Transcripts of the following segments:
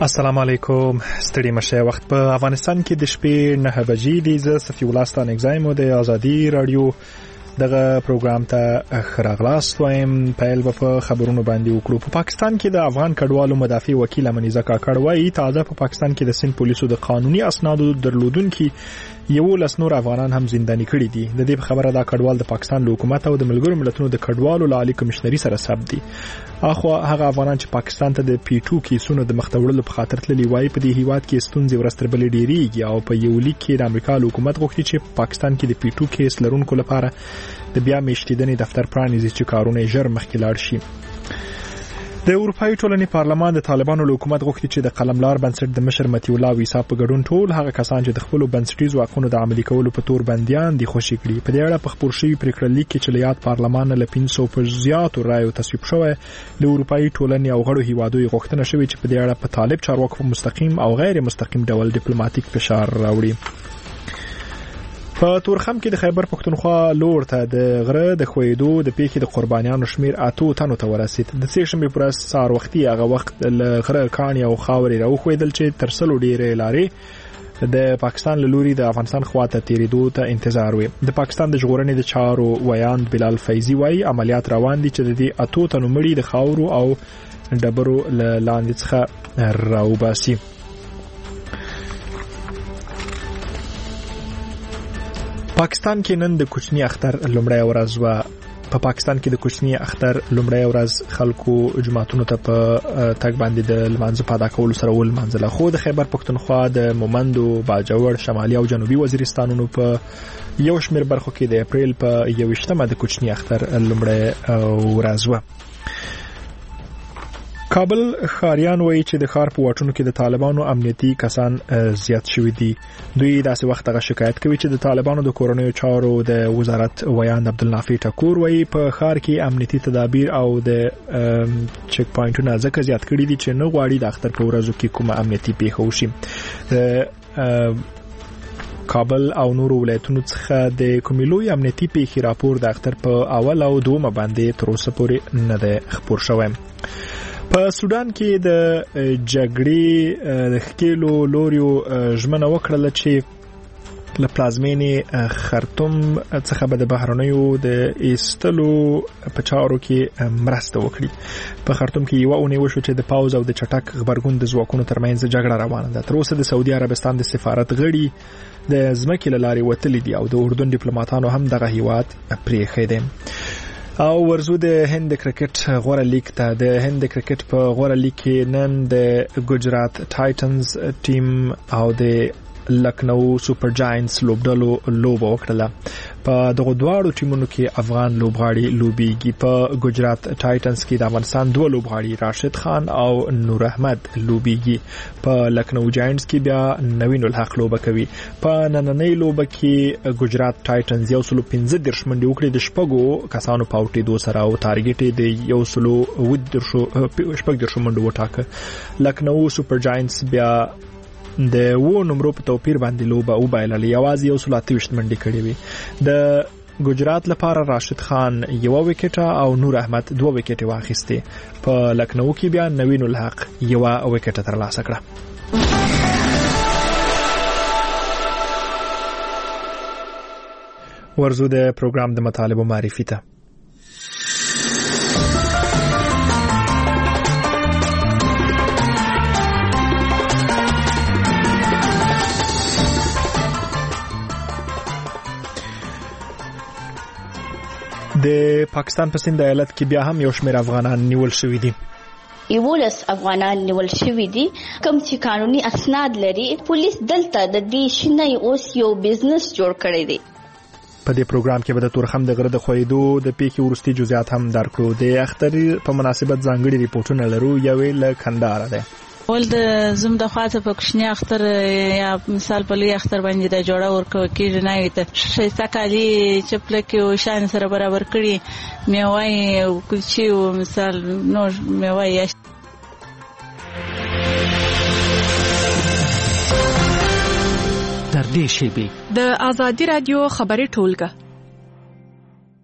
السلام علیکم. ستړي مشه. وخت په افغانستان کې د شپې 9 بجې دی. زه صفي الله ستان اگزایم د ازادي رادیو دغه پروګرام ته خراغلاست وایم. پیل په خبرونو باندې وکړو. په پاکستان کې د افغان کډوالو مدافع وکیل امنیزه کاکړ وايي تازه په پاکستان کې د سند پولیسو د قانوني اسنادو درلودونکو یو لسنور افغانان هم زنداني کړي دي. د دې خبره دا کډوال د پاکستان حکومت او د ملګرو ملتونو د کډوالو لالي کمشنري سره ثبت دي. اخو هغه افغانان چې پاکستان ته د پی 2 کیسونو د مختورلو په خاطر تللی وای په دې هیواد کې ستونزې ورستربلې ډیریږي او په یو لیک کې د امریکا حکومت غوښتي چې پاکستان کې د پی 2 کیس لرونکو لپاره د بیا میشتیدنې دفتر پرانیزي چې کارونه ژر مخکې لاړ شي. د اروپאי ټولنې پارلمان د طالبانو حکومت غوښتي چې د قلملار بنسټ د مشر متی الله ویسا په ګډون ټول هغه کسان چې د خپل بنسټیزو حقوقو د عملي کولو په تور بنديان دي خوشي کړي. په دې اړه په خبر شوی پریکړه لیک کې چې لیات پارلمان له 500 پر زیاتو رایو تصویب شوی. د اروپאי ټولنې او غړو هیوادو غوښتنه شوی چې په دې اړه په طالب چارواکو مستقیم او غیر مستقیم ډول ډیپلوماټیک فشار راوړي. په تورخم کې د خیبر پښتونخوا لور ته د غره د خویدو د پیښې د قربانیانو شمیر 8 تنو ته ورسید. د سې شنبه پر سار وختي هغه وخت ل غره کانی او خاوري راوخیدل چې ترسلو ډیره لارې د پاکستان له لوري د افغانستان خواته تیریدو ته انتظار وي. د پاکستان د ژغورنې د چارو ویاند بلال فیضی وايي عملیات روان دي چې د دې 8 تنو مړي د خاورو او ډبرو لاندې څخه راوباسي. پاکستان کې نن د کوچنی اختر لومړی ورځ و. په پاکستان کې د کوچنی اختر لومړی ورځ خلکو جماعتونو ته په تګ باندې د لمانځه په ادا کولو سره ول منځله. خو د خیبر پښتونخوا د مومندو، باجوړ، شمالي او جنوبي وزیرستانونو په یو شمیر برخو کې د اپریل په 21مه د کوچنی اختر لومړی ورځ و. کابل خاریان وایي چې د خار په واټونو کې د طالبانو امنیتي کسان زیات شوي دي. دوی داسې وخت غو شکایت کوي چې د طالبانو د کورونیو چارو د وزارت ویاند عبدالنافع ټکور وایي په خار کې امنیتي تدابیر او د چک پوینټونو ځکه زیات کړي دي چې نه غواړي د اختر په ورځو کې کومه امنیتي پیښه وشي. کابل او نورو ولایتونو څخه د کوملوي امنیتي پیښې راپور د اختر په اول او دومه باندې تر اوسه پورې نه ده خبر شوی. په سودان کې د جګړې د خکېلو لوریو ژمنه وکړه چې له پلازمینې خرطوم څخه به د بهرنیو د ایستلو په چارو کې مرسته وکړي. په خرطوم کې یو اونۍ وشو چې د پاوز او د چټک خبرګون د ځواکونو ترمنځ جګړه روانه ده. تر اوسه د سعودي عربستان د سفارت غړي د ځمکې له لارې وتلي دي او د اردن ډیپلوماټانو هم دغه هیواد پرېښی دی. او ورزو د هند کرکټ غوړه لیگ ته. د هند کرکټ په غوړه لیگ کې نن د ګجرات ټایټنز ټیم او د لکنو سپر جاینټس لوبډلو لوبه وکړه. په دغه دواړو ټیمونو کې افغان لوبغاړي لوبيږي. په ګجرات ټایټنز کې د افغانستان دوه لوبغاړي راشد خان او نور احمد لوبيږي. په لکنو جاینټس کې بیا نوین الحق لوبه کوي. په نننۍ لوبه کې ګجرات ټایټنز 115 منډې وکړې د شپږو کسانو په اوټېدو سره او ټارګټ د 110 منډو وټاکه. لکنو سپر جاینټس بیا د وو نمبر په توپیر باندې لوبه او بایلل یوازې 123 منډې کړې وي. د ګجرات لپاره راشد خان یو وکټه او نور احمد 2 وکټې واخیسته. په لکنو کې بیا نوین الحق یو وکټه ترلاسه کړه. ورزو د پروګرام د مطالبه معرفي ته. د پاکستان په سند ایالت کې بیا هم یو شمېر افغانان نیول شوي دي. 11 افغانان نیول شوي دي کوم چې قانوني اسناد لري. پولیس دلته د دې شنه اوس یو بزنس جوړ کړی دی. په دې پروګرام کې به د تورخم د غره د خویدو د پیښې ورستي جزئیات هم درکړو. د اختر په مناسبت ځانګړي ریپورتونه لرو. یوې له کندهار ده. ول د زم د خاطر په کوچنی اختر یا مثال په لوی اختر باندې د جوړه ورکو کېږي نه وي ته شیسته کالي چپلکې او شان سره برابر کړي میوای او کلچې او مثال نو میوای در دې شیبې د ازادي رادیو خبري ټولګه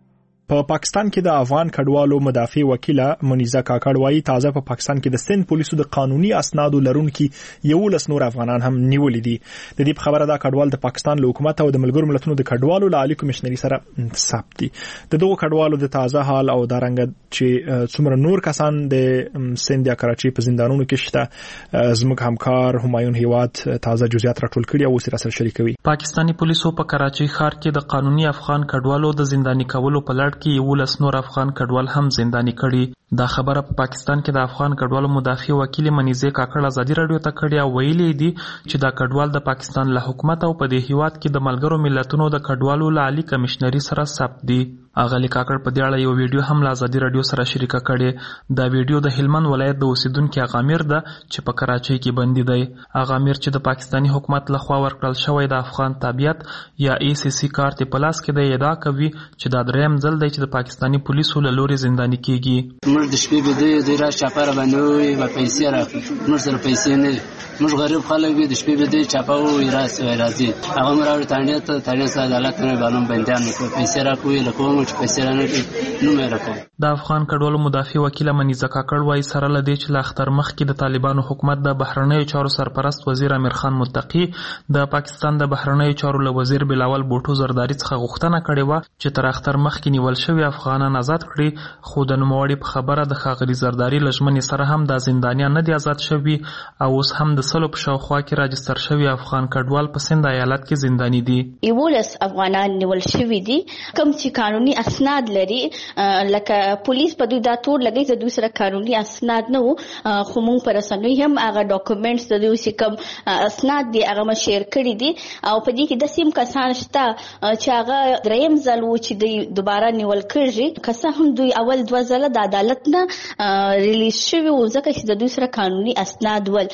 په پاکستان کې د افغان کډوالو مدافع وکیله منیزه کاکړ وايي تازه په پاکستان کې د سند پولیسو د قانوني اسنادو لرونکي 11 نور افغانان هم نیولې دي. د دې خبره دا کډوال د پاکستان له حکومت او د ملګرو ملتونو د کډوالو له عالی کمشنري سره ثبت دي. د دوه کډوالو د تازه حال او دارنګ چې څومره نور کسان د سند یا کراچي په زندانونو کې شته زموږ همکار همایون هیواد تازه جزئیات راټول کړي او سره شریکوي. پاکستانی پولیسو په کراچي ښار کې د قانوني افغان کډوالو د زنداني کولو په لړ کې 11 نور افغان کډوال هم زنداني کړي. دا خبره په پاکستان کې د افغان کډوالو مدافع وکیل منیزه کاکړ ازادي رادیو ته کړې او ویلي دي چې دا کډوال د پاکستان له حکومت او په دې هیواد کې د ملګرو ملتونو د کډوالو له عالی کمشنري سره ثبت دي. اغلی کاکړ په دې اړه یو ویډیو هم له ازادي رادیو سره شریکه کړې. دا ویډیو د هلمند ولایت د اوسیدونکو اغامیر ده چې په کراچۍ کې بندي دی. اغامیر چې د پاکستانی حکومت لخوا ورکړل شوی د افغان تابعیت یا ACC کارت په لاس کې د ادعا کوي چې دا دریم ځل دی چې د پاکستانی پولیسو له لوري زنداني کیږي. موږ د شپې به د را چاپاره باندې و پیسې راکړو. موږ سره پیسې نه، موږ غریب خلک به د شپې به د چاپاو راځي. هغه مراوي تانه سره عدالت نه باندې بندیان کو پیسې راکوي لکه چې پیسې نه کوي نو مې راکوي. د افغان کډوالو مدافع وکیل منیزه کاکړ وايي سره لدی چې له اختر مخکې د طالبانو حکومت د بهرنیو چارو سرپرست وزیر امیر خان متقی د پاکستان د بهرنیو چارو له وزیر بلاول بوټو زرداری څخه غوښتنه کړې و چې تر اختر مخکې نیول شوی افغانان آزاد کړي. خو د نوموړي په خبره د ښاغلي زرداری لژمنې سره هم د زندانیان نه دي آزاد شوي او اوس هم د سلو په شاوخوا کې راجستر شوي افغان کډوال په سند ایالت کې زنداني دي. 11 افغانان نیول شوي دي کوم چې قانوني اسناد لري لکه پولیس په دوی دا تور لګي چې دوی سره قانوني اسناد نه وو خو موږ پر اسنوي هم هغه ډاکومېنټس د دوی چې کوم اسناد دي هغه ما شیر کړی دي او په دې کې د سیم کسان شته چې هغه دریم ځل وو چې دوی دوباره نیول کړي که هم دوی اول 2 ځله د عدالت نه ریلیز شوی و ځکه چې د دوی سره قانوني اسناد ول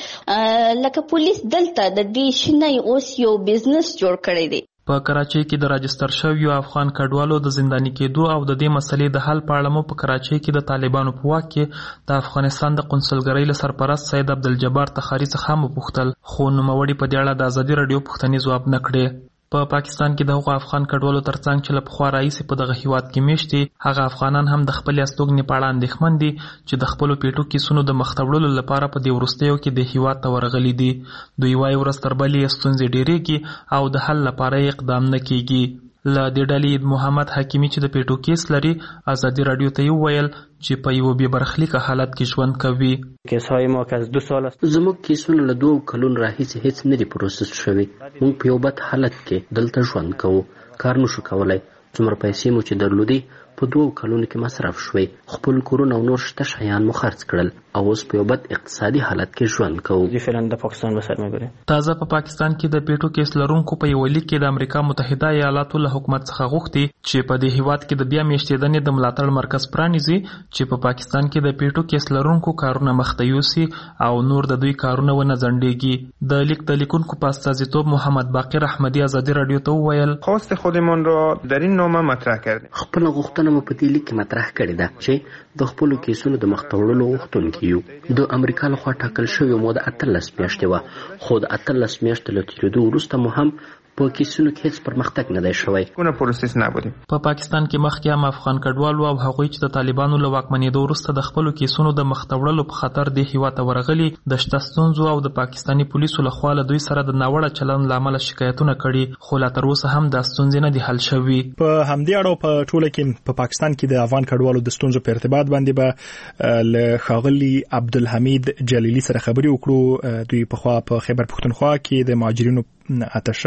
لکه پولیس دلته د دې شنه اوس یو بزنس جوړ کړی دی. په کراچۍ کې د راجستر شویو افغان کډوالو د زنداني کېدو او د دې مسلې د حل په اړه مو په کراچۍ کې د طالبانو په واک کې د افغانستان د قونسلګرۍ له سرپرست سید عبدالجبار تخاري څخه هم وپوښتل خو نوموړي په دې اړه د ازادي رادیو پوښتنې ځواب نه کړې. په پاکستان کې د هغو افغان کډوالو ترڅنګ چې له پخوا راهیسې په دغه هیواد کې میشت دي هغه افغانان هم د خپلې استوګنې په اړه اندېښمن دي چې د خپلو پیټو کیسونو د مخته وړلو لپاره په دې وروستیو کې د هیواد ته ورغلي دي. دوی وایي ورځ تر بلې ستونزې ډېرېږي او د حل لپاره یې اقدام نه کیږي. له دې ډلې محمد حکیمي چې د پیټو کیس لري ازادي رادیو ته وویل چې په یو بې برخلیکه حالت کې ژوند کوي. کیسهای ما که از 2 سال است زموږ کیسونه له 2 کلونو راهیسې هیڅ نه دي پروسس شوي. موږ په یو بد حالت کې دلته ژوند کوو، کار نشو کولی. څومره پیسې مو چې درلودي په 2 کلونو کې مصرف شوي. خپل کورونه او نور شته شیان مو خرڅ کړل او اوس په یو بد اقتصادي حالت کې ژوند کوو. فعلا د پاکستان به سر میبریم. تازه په پاکستان کې د پیټو کیس لرونکو په یو لیک کې د امریکا متحده ایالاتو له حکومت څخه غوښتي چې په دې هیواد کې د بیا میشتېدنې د ملاتړ مرکز پرانیزي چې په پاکستان کې د پیټو کیس لرونکو کارونه مخته یوسي او نور د دوی کارونه ونه ځنډېږي. د لیک د لیکونکو په استازیتوب محمد باقر احمدي ازادي رادیو ته وویل خواست خودمان را در این نامه مطرح کردیم. خپل غوښتنه مو په دې لیک کې مطرح کړې ده چې د خپل کیسونو د مخته وړلو غوښتونکي یو. د امریکا لخوا ټاکل شوی موده 18 میاشتې وه خو د 18 میاشتو له تېرېدو وروسته مو هم په کیسونو کې هیڅ پرمختګ نه دی شوی. کومه پروسس نبودیم. په پاکستان کې مخکې هم افغان کډوالو او هغوی چې د طالبانو له واکمنېدو وروسته د خپلو کیسونو د مخته وړلو په خاطر دې هیواد ته ورغلي د شته ستونزو او د پاکستاني پولیسو لخوا له دوی سره د ناوړه چلند له امله شکایتونه کړي خو لا تر اوسه هم دا ستونزې نه دي حل شوي. په همدې اړه په ټوله کې په پاکستان کې د افغان کډوالو د ستونزو په ارتباط باندې به له ښاغلي عبدالحمید جلیلي سره خبرې وکړو. دوی پخوا په خیبر پښتونخوا کې د مهاجرینو اتشو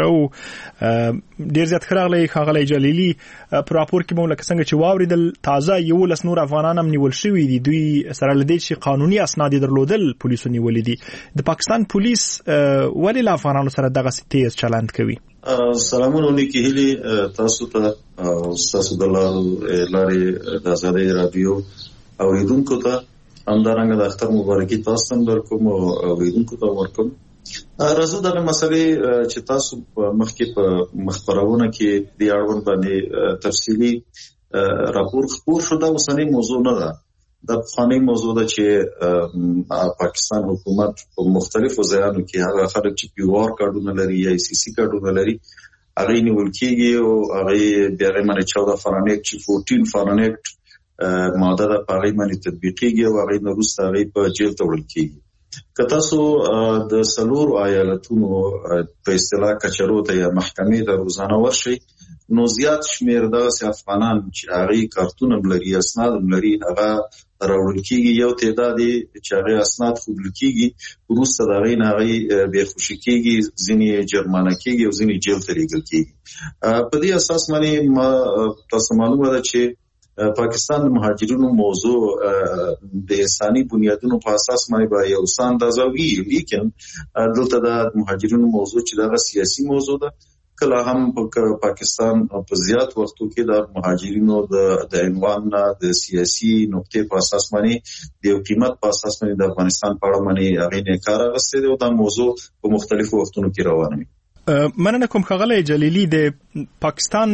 ډیر زیات خراغلی ښاغلی جلیلي په راپور کې مو لکه څنګه چې واوریدل تازه 11 نور افغانان هم نیول شوي دي. دوی سره لدی چې قانوني اسناد درلودل پولیسو نیولې دي. د پاکستان پولیس ولې له افغانانو سره دغه تیز چلند کوي؟ سلامونه نیکی هیلی تاسو ته تاسو د لارې د ازادي رادیو اوریدونکو ته همدارنګه د اختر مبارکي تاسو هم درکوم او اوریدونکو ته ورکوم. راځو دغه مسلې چې تاسو مخکې په مخبرونه کې د اړوند باندې تفصیلی راپور خپور شو. دا اوسنۍ موضوع نه ده، د پخوانۍ موضوع ده چې پاکستان حکومت په مختلفو ځایونو کې هغه خلک چې پیوار کارډونه لري یا ACC کارډونه لري هغه نیول کیږي او هغه بیا غوښمنه 14 فرانیک چې 14 فرانیک ماده د پاره باندې تطبیقيږي او هغه نو روسته هغه په جیل ته وړل کیږي. که تاسو د سلور ایالتونو په اصطلاح کچرو ته یا محکمې ته روزانه ورشي نو زیات شمیر د افغانان چې هغه کارتون لري اسناد لري هغه راوړل کیږي. یو تعداد چې هغه اسناد خود لکیږي روسته د هغه نه به خوشی کیږي ځینې جرمانه کیږي او ځینې جیل ته لیږل کیږي. په دې اساس باندې تاسو معلومه ده چې پاکستان د مهاجرینو موضوع د انساني بنیادونو په اساس باندې به یو څه اندازه وی، لیکن دلته د مهاجرینو موضوع چې دا سیاسي موضوع ده. کله هم په پاکستان په زیات وختو کې د مهاجرینو د عنوان نه د سیاسي نقطې په اساس باندې د قیمت په اساس باندې د افغانستان په اړه باندې هغه نه کار غوښتي او دا موضوع په مختلفو وختونو کې روانه وي. مننه کوم ښاغلی جلیلي. د پاکستان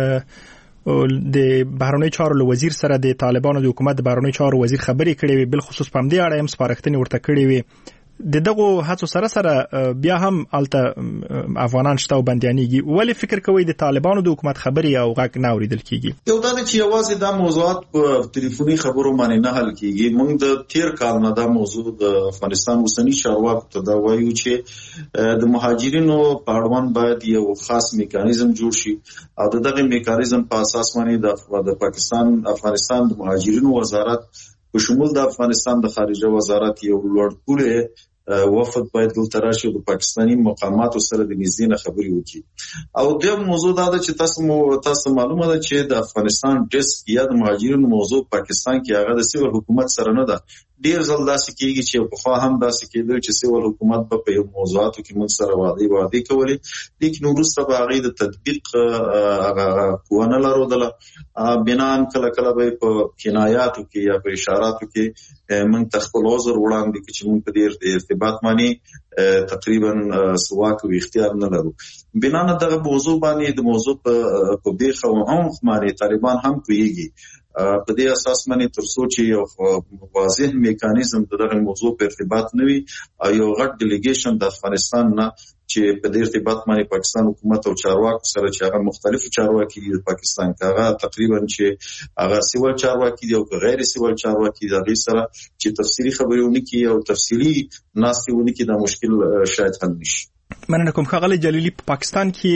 د بهرنیو چارو وزیر سره د طالبانو د حکومت د بهرنیو چارو وزیر خبرې کړې وي، بل خصوص په دې اړه هم سپارښتنې ورته کړې وي. دغه هڅو سره بیا هم الته افغانان شته او بنديانيږي. ولې فکر کوي د طالبانو د حکومت خبرې او غږ نه اوریدل کیږي؟ یو دا چې یوازې دا موضوعات په ټلیفوني خبرو باندې نه حل کیږي. موږ د تیر کال نه دا موضوع د افغانستان اوسنی چارواکو ته دا وایو چې د مهاجرینو په اړوند باید یو خاص میکانیزم جوړ شي او دغه میکانیزم په اساس باندې د افغانستان د مهاجرینو وزارت په شمول د افغانستان د خارجه وزارت یو لوړ پوړی وفد باید دلته راشي او د پاکستاني مقاماتو سره د نږدې خبرې وکړي. او د موضوع دا ده چې تاسو معلومه ده چې د افغانستان ډیسک یا د مهاجرینو موضوع پاکستان کې هغه د سیول حکومت سره نه ده. ډیر ځل داسې کېږي چې په خوا هم داسې کېدل چې سیول حکومت په یو موضوعاتو کې موږ سره وعده کولې، لیکن وروسته به هغه د تطبیق هغه قوانه لرودله بنان کله کله به په کنایاتو کې یا په اشاراتو کې موږ تخپل عذر وړاندې چې موږ په دې ارتباط باندې تقریبا سواک او اختیار نه لرو. بنان دغه موضوع باندې د موضوع په بیخه او هم باندې طالبان هم کوي. په دې اساس باندې ترڅو چې یو واضح میکانیزم دغه موضوع په ارتباط نوي او یو غټ ډیلیګیشن د افغانستان نه چې په دې ارتباط باندې پاکستان حکومت او چارواکو سره چې هغه مختلفو چارواکي دي د پاکستان هغه تقریبا چې هغه سیول چارواکي دي او غیر سیول چارواکي دي هغه سره چې تفصیلی خبرونه کوي او تفصیلی ناستونه کوي دا مشکل شاید حل نشي. مننه کوم ښاغلی جلیلي. په پاکستان کې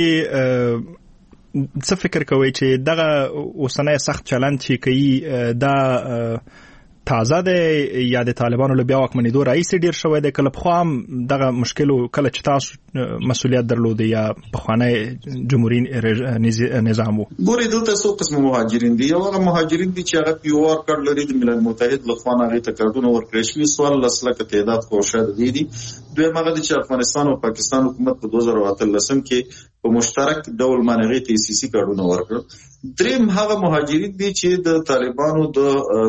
څه فکر کوي چې دغه اوسنۍ سخت چلند چې کوي دا تازه ده یا د طالبانو له بیا واکمنېدو رئیس ډیر شوی دی؟ کله په هم دغه مشکل کله چې تاسو مسؤلیت درلود یا بخوانی جمهوریت نظام وو؟ ګورې دلته څو قسم مهاجرین دي. یو هغه مهاجرین دي چې هغه پیوار کارت لري د ملل متحد لخوا هغه ته کارتونه ورکړل شوي سوال لسلکه تعداد خو شاید دي. دویم هغه چې افغانستان او پاکستان حکومت په 2013 کې په مشترک ډول باندې تی سی سی کارتونه ورکړل. دریم هغه مهاجرین دي چې د طالبانو د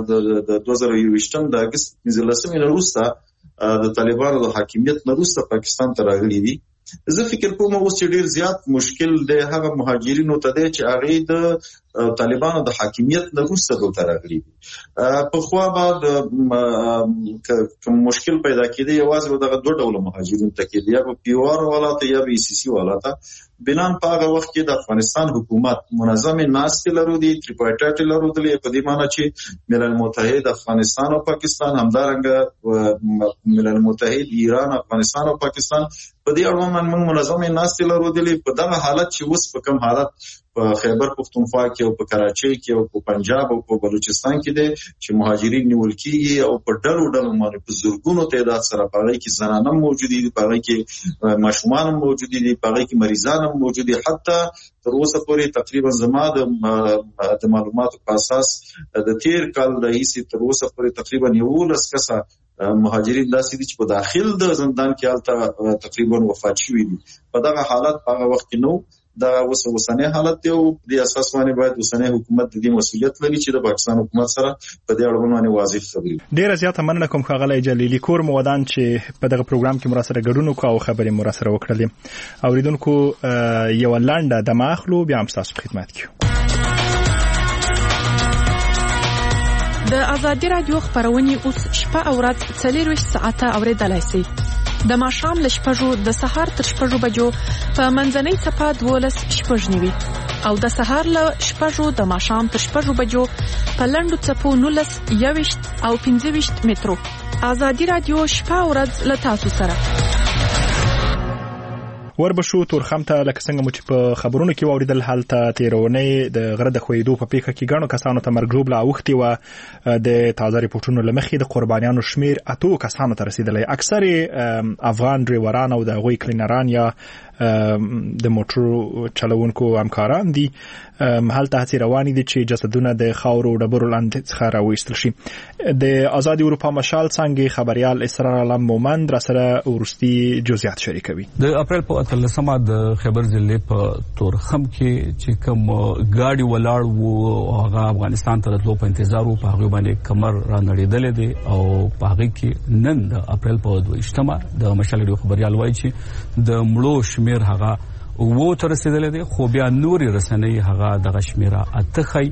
2021 د اگست 19 نه وروسته د طالبانو د حاکمیت نه وروسته پاکستان ته راغلي دي. زه فکر کوم اوس چې ډیر زیات مشکل دی هغه مهاجرینو ته دی چې هغه د طالبانو د حاکمیت نه وروسته دلته راغلي دي. په خوا بعد کوم مشکل پیدا کېدی یوازې دغه دوه ډول مهاجرین ته کېدی، یا په پیوار ولاته یا په سی سی ولاته. بنان په هغه وخت کې د افغانستان حکومت منظم ناست لرو دي تریپارټایټ لرو دي په دې معنی چې ملل متحد افغانستان او پاکستان همدارنګه ملل متحد ایران افغانستان او پاکستان په دې اړه موږ منظم ناست لرو دي. په دغه حالت چې اوس په کوم حالت په خیبر پختونخوا کې او په کراچۍ کې او په پنجاب او په بلوچستان کې دي چې مهاجرین نیول کیږي او په ډلو باندې په زورګونو تعداد سره پاره کې زنانه موجود دي، پاره کې ماشومان موجود دي، پاره کې مریضان موجود دي. حتی تر اوسه پورې تقریبا زما د معلوماتو په اساس د تیر کال رئیس تر اوسه پورې تقریبا 19 کسه مهاجرین داسې دي چې په داخل د زندان کې حالت تقریبا وفات شوي دي. په دغه حالت په هغه وخت کې نو دا اوسنی حالت دی او د اساس باندې باید اوسنی حکومت د دې مسؤلیت لري چې د پاکستان حکومت سره په دې اړه باندې واضح خبرې. ډیر زیاته مننه کوم ښاغلی جلیلي کور مودان چې په دغه پروګرام کې مراسره ګډون وکړو او خبرې مراسره وکړلې. اوریدونکو یو لنډه د ماخلو بیا هم تاسو خدمت کوي. د ازادي رادیو خبرونه اوس شپه او ورځ 24 ساعته اوریدلای شئ. د ماښام له 6 د سهار تر 6 بجو په منځنۍ څپه 12:06 او د سهار له 6 د ماښام تر 6 بجو په لنډو څپو 19 21 او 25 مترو. آزادي رادیو شپه او ورځ له تاسو سره. وربشو تورخم ته لکه څنګه مو چې په خبرونو کې واوریدل هلته تیرونې د غره د خویدو په پیښه کې ګڼو کسانو ته مرګ ژوبله اوښتې وه. د تازه ریپورټونو له مخې د قربانیانو شمیر 8 کسانو ته رسیدلی. اکثر افغان ډریوران او د هغوی کلینران یا د موټرو چلوونکو همکاران دي. هلته هڅې روانې دي چې جسدونه د خاورو ډبرو لاندې څخه راویستل شي. د آزادي اروپا مشال څانګې خبریال اسرار علم مومند را سره وروستي جزئیات شریکوي. د اپریل په 13مه د خیبر ضلع په تورخم کې چې کوم ګاډي ولاړ وو هغه افغانستان ته راتلو په انتظار وو، په هغه باندې کمر را نړیدلې دي او په هغه کې نن د اپریل په 22مه د مشال ډیو خبریال وایي چې د مړو شمیر هغه وو تر رسیدلې دي، خو بیا نوري رسنۍ هغه د شمیره اتخی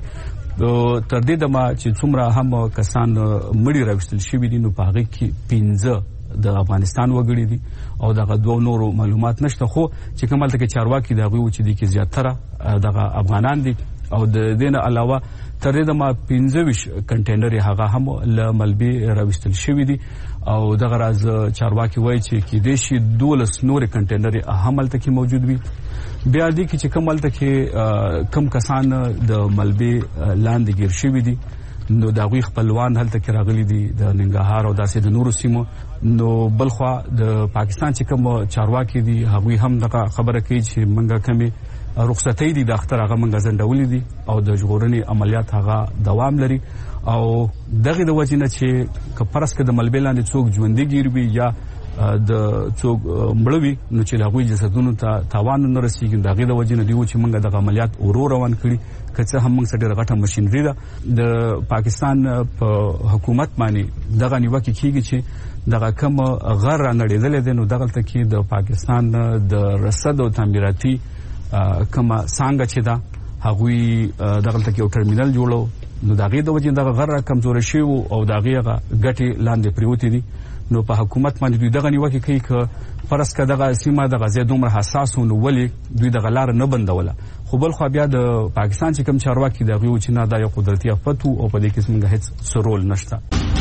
تر دې دمه چې څومره هم کسان مړي راوستل شوي دي نو په هغه کې 15 د افغانستان وګړي دي او دغه دوه نورو معلومات نشته، خو چې کومالته کې چارواکي دغه و چې دي کې زیاتره دغه افغانان دي او د دینه علاوه تر دې دمه 15 کنټینر هغه هم له ملبي راوستل شوي دي او دغه راز چارواکي وایي چې کې د شي 12 نور کنټینر همالته کې موجود وي. بیا دي چې کومالته کې کم کسان د ملبي لاندې گیر شوي دي نو دا غوي خپلوان هلته کې راغلي دي د ننګرهار او داسې د نورو سیمو. نو بلخوا د پاکستان چې کوم چارواکي دي هغوی هم دغه خبره کوي چې منګه کمی رخصتۍ دي د اختر هغه منګه زندولې دي او د ژغورنې عملیات هغه دوام لري او دغه د وجنه چې کپرس کې د ملبي لاندې څوک ژوندۍ گیر وي یا د څوک مړوي نو چې هغوی جسدونو ته تاوان نه رسیږي. دغه د وجنه دی چې منګه د عملیات روان کړي کڅه هم موږ سره غټه ماشينري ده د پاکستان په حکومت باندې دغه نیوکه کیږي چې دغه کم غر نړیدل دي نو دغه ته کې د پاکستان د رصد او تعمیراتي کما څنګه چې دا هغوی دغه ته کې یو ټرمینل جوړو نو دغه د وجه دغه غر کمزور شي او دغه غټي لاندې پریوتی دي نو په حکومت باندې دوی دغه نیوکه کوي چې فرض کړه دغه سیمه دغه زیات دومره حساس نو ولی دوی دغه لار نه بندوله. خو بل خو بیا د پاکستان چې کوم چارواکي دغه و چې نه دا یو قدرتي افت او په دې کې څنګه هیڅ سرول نشته.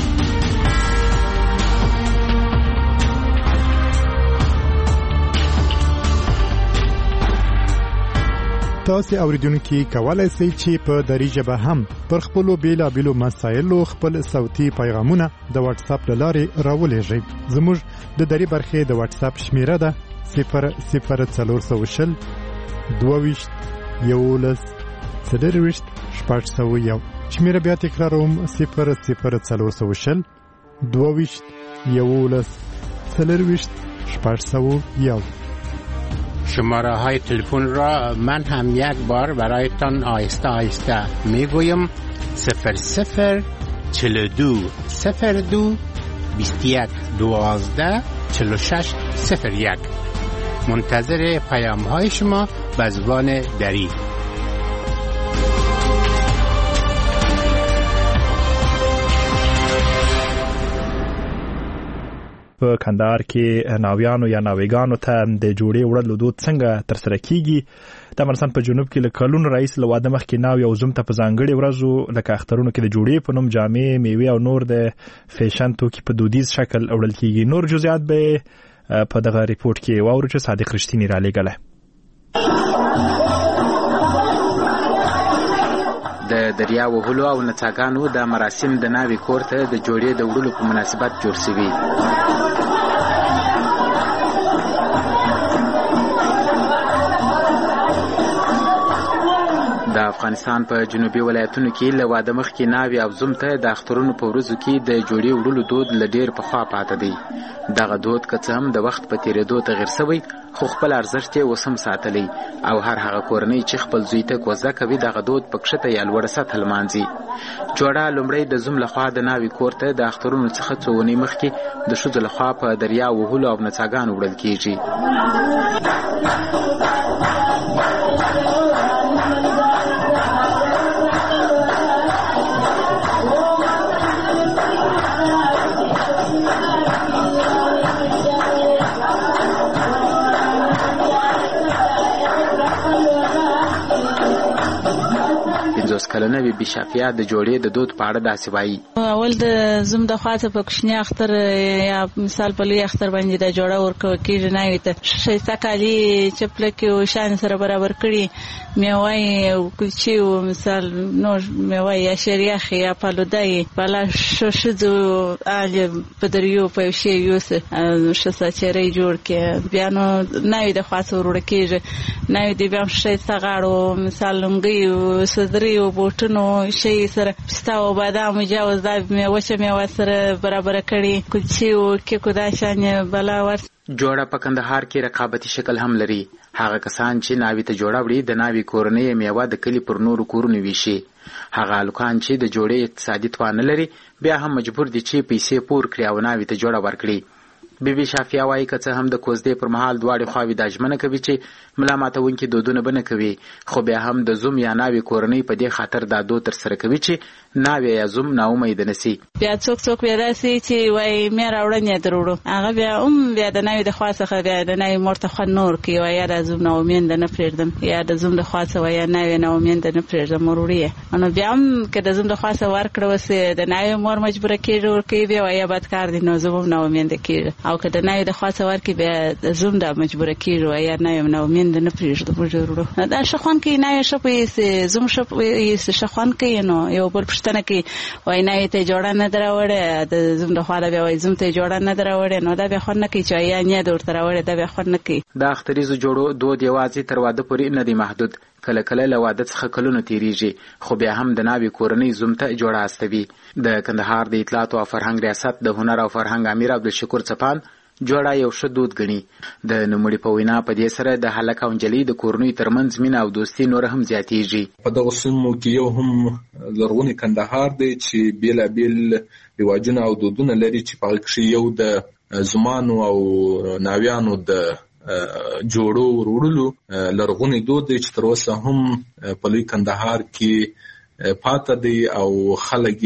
تاسو اوریدونکو کولای شئ چې په دری ژبه هم پر خپل بیلابیلو مسایلو خپل صوتي پیغامونه د واتس اپ لارې راولېږئ. زموږ د دری برخې د واتس اپ شمیره ده 00420 22 11 30 601. شمیره بیا تکراروم 00420 22 11 30 601. شماره های تلفن را من هم یک بار برایتان آهسته آهسته میگویم 00 42 02 21 12 46 01. منتظر پیام های شما به زبان دری. په کندهار کې ناویانو یا ناویګانو ته د جوړې وړلو دود څنګه ترسره کیږي؟ د افغانستان په جنوب کې له کلونو رئیس له واده مخکې ناوی او زوم ته په ځانګړي ورځو لکه اخترونو کې د جوړې په نوم جامې، میوې او نور د فیشن توکي په دودیز شکل وړل کیږي. نور جزئیات به په دغه ریپورت کې واورو چې صادق رښتینی را لېږلی. د دریا وهلو او نڅاګانو د مراسم د ناوی کور ته د جوړې د وړلو په مناسبت جوړ شوي. د افغانستان په جنوبي ولایتونو کې له واده مخکې ناوی او زوم ته د اخترونو په ورځو کې د جوړې وړلو دود له ډېر پخوا پاته دی. دغه دود که څه هم د وخت په تېرېدو تغیر شوی خو خپل ارزښت یې اوس هم ساتلی او هر هغه کورنۍ چې خپل زوی ته کوزده کوي دغه دود په کښته یا لوړه سطحه لمانځي. جوړه لومړی د زوم لخوا د ناوی کور ته د اخترونو څخه څو اونۍ مخکې د ښځو لخوا په دریا وهلو او نڅاګانو وړل کیږي. 15 کلنه بیبي شافیه د جوړې د دود په اړه داسې وایي. اول د زوم د خواته په کوچنی اختر یا مثال په لوی اختر باندې د جوړه ورکو کېږي نه وي ته شایسته کالي چپلکې او شان سره برابر کړي میوای کوچي او مثال نو میوای یا شریخ یا پالودای بالا شوشدو اله بدریو په شی یوس شسا چرې جوړ کې بیا نو نه وي د خواته ورکو کېږي نه وي د بیا شایسته غاړو مثال لنګي او صدري او بوټونو شي سره پستا او بادام جوز دا میوه سره برابر کړي کوچي او کې کو دا شان بلا ور جوړه په کندهار کې رقابتي شکل هم لري. هغه کسان چې ناوی ته جوړه وړي د ناوی کورنۍ میوه د کلی پر نورو کورونو ویشي. هغه الکان چې د جوړې اقتصادي توان لري بیا هم مجبور دي چې پیسې پور کړي او ناوی ته جوړه ورکړي. بیبي شافیه وایي که څه هم د کوزدې پر مهال دواړې خواوې دا ژمنه کوي چې ملا ماتونکي دودونه به نه کوي، خو بیا هم د زوم یا ناوې کورنۍ په دې خاطر دا دود ترسره کوي چې ناوې یا زوم ناامیده نه سي. بیا څوک بیا داسې چې وایي مې راوړنې دروړو هغه بیا د ناوې د خوا څخه بیا د ناوې مور ته خوند نه ورکوي وایي یا د زوم ناامیده نه پرېږدم یا د زوم د خوا څخه وایي ناوې ناامیده نه پرېږدم وروړي. نو بیا هم که د زوم د خوا څخه ورکړه اوس د ناوې مور مجبوره کېږي ورکوي بیا وایي بدکار دي نو زوم هم ناامیده کېږي او که د ناوې د خوا څخه ورکوي بیا د زوم د مجبوره کېږي وایي یا ناوې ناامیده نه پرېږدم وروړو. دا ښه خوند کوي ناوې ښه پوهېږي زوم ښه خوند کوي. نو یو بل پوښتنه کوي وایي ناوې ته یې جوړه نه ده راوړې د زوم د خوا بیا وایي زوم ته یې جوړه نه ده راوړې نو دا بیا خوند نه کوي چې یا نیه ده ورته راوړې دا بیا خوند نه کوي. د اختریزو جوړو دود یوازې تر واده پورې نه دی محدود، کله کله له واده څخه کلونه تیریږي، خو بیا هم د ناوې کورنۍ زوم ته جوړه استوي. د کندهار د اطلاعات او فرهنګ ریاست د هنر او فرهنګ امیر عبدالشکور څپان جوړه یو ښه دود ګڼي. د نوموړي په وینا په دې سره د هلک او نجلۍ د کورنۍ ترمنځ مینه او دوستي نور هم زیاتیږي. په دغه سیمو کې یو هم لرغونی کندهار دی چې بیلابیل رواجونه او دودونه لري چې په هغه کې یو د زمانو او ناویانو د جوړو وروړلو لرغونی دود دی چې تر اوسه هم په لوی کندهار کې پاته دی او خلک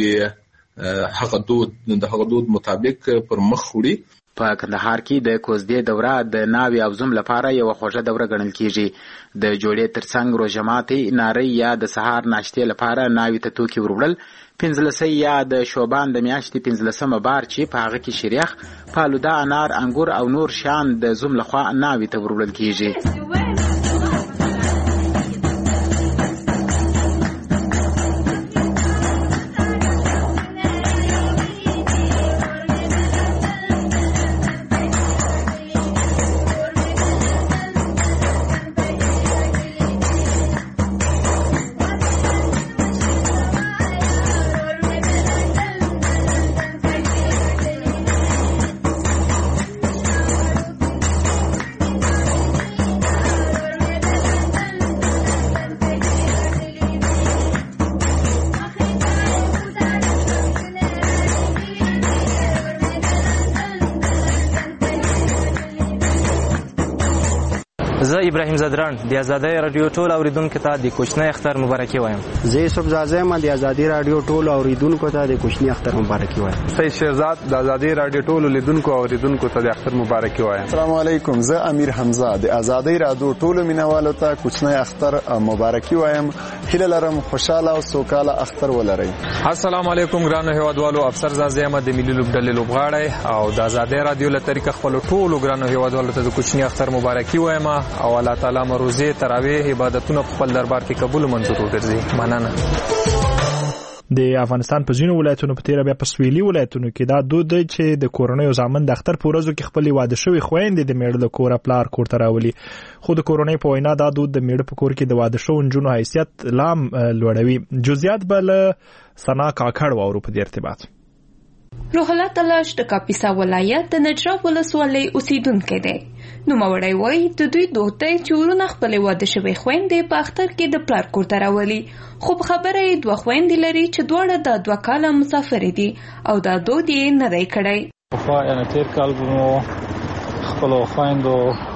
د هغه دود مطابق پر مخ وړي. په کندهار کې د کوزدې دوره د ناوې او زوم لپاره یو خوږه دوره ګڼل کیږي. د جوړې ترڅنګ روژه ماتي ناري یا د سهار ناشتې لپاره ناوې ته توکي وروړل، 15 یا د شوبان د میاشتې 15 بار چې په هغه کې شریخ، فالوده، انار، انګور او نور شیان د زوم لخوا ناوې ته وروړل کیږي. زه ابراهیم زدران د آزادۍ رادیو ټول اوریدونکو ته د کوچنی اختر مبارکي وایم. زه یوسف زازم د آزادۍ رادیو ټول اوریدونکو ته د کوچنی اختر مبارکي وایم. سید شهزاد د آزادۍ رادیو ټول لیدونکو او اوریدونکو ته د اختر مبارکي وایم. السلام علیکم، زه امیر حمزه د آزادۍ رادیو ټول مینوالو ته کوچنی اختر مبارکي وایم. هیله لرم خوشاله او سوکاله اختر ولرئ. السلام علیکم ګرانو هیوادوالو، افسر زازم د ملي لوبډلې لوبغاړی او د آزادۍ رادیو له طریقه خپل ټول ګرانو هیوادوالو ته د کوچنی اختر مبارکي وایم او الله تعالی روزه تراویح عبادتونه په خپل دربار کې قبول منظور وګرځي. مننه. د افغانستان په ځینو ولایتونو په تیر بیا په سویلي ولایتونو کې دا دود دی چې د کورنۍ او زامن د اختر په ورځو کې خپل واده شوی خويندې د میړه د کور پلار کور ته راولي، خو د کورنۍ په وینا دا دود د میړه په کور کې د واده شوو نجونو حیثیت لام لوړوي. جزئیات بل سنا کاکړ وورو په دې ارتباط. روح الله تلاش د کاپیسا ولایت د نجراب ولسوالۍ اوسیدونکی دی. نوموړی وایي د دوی دود دی چې ورونه خپلې واده شوې خویندې په اختر کې د پلار کور ته راولي، خو په خبره یې 2 خویندې لري چې دواړه د 2 کاله مسافرې دي او دا دود یې نه دی کړی. پخوا یعنې تېر کال به مو خپلو خویندو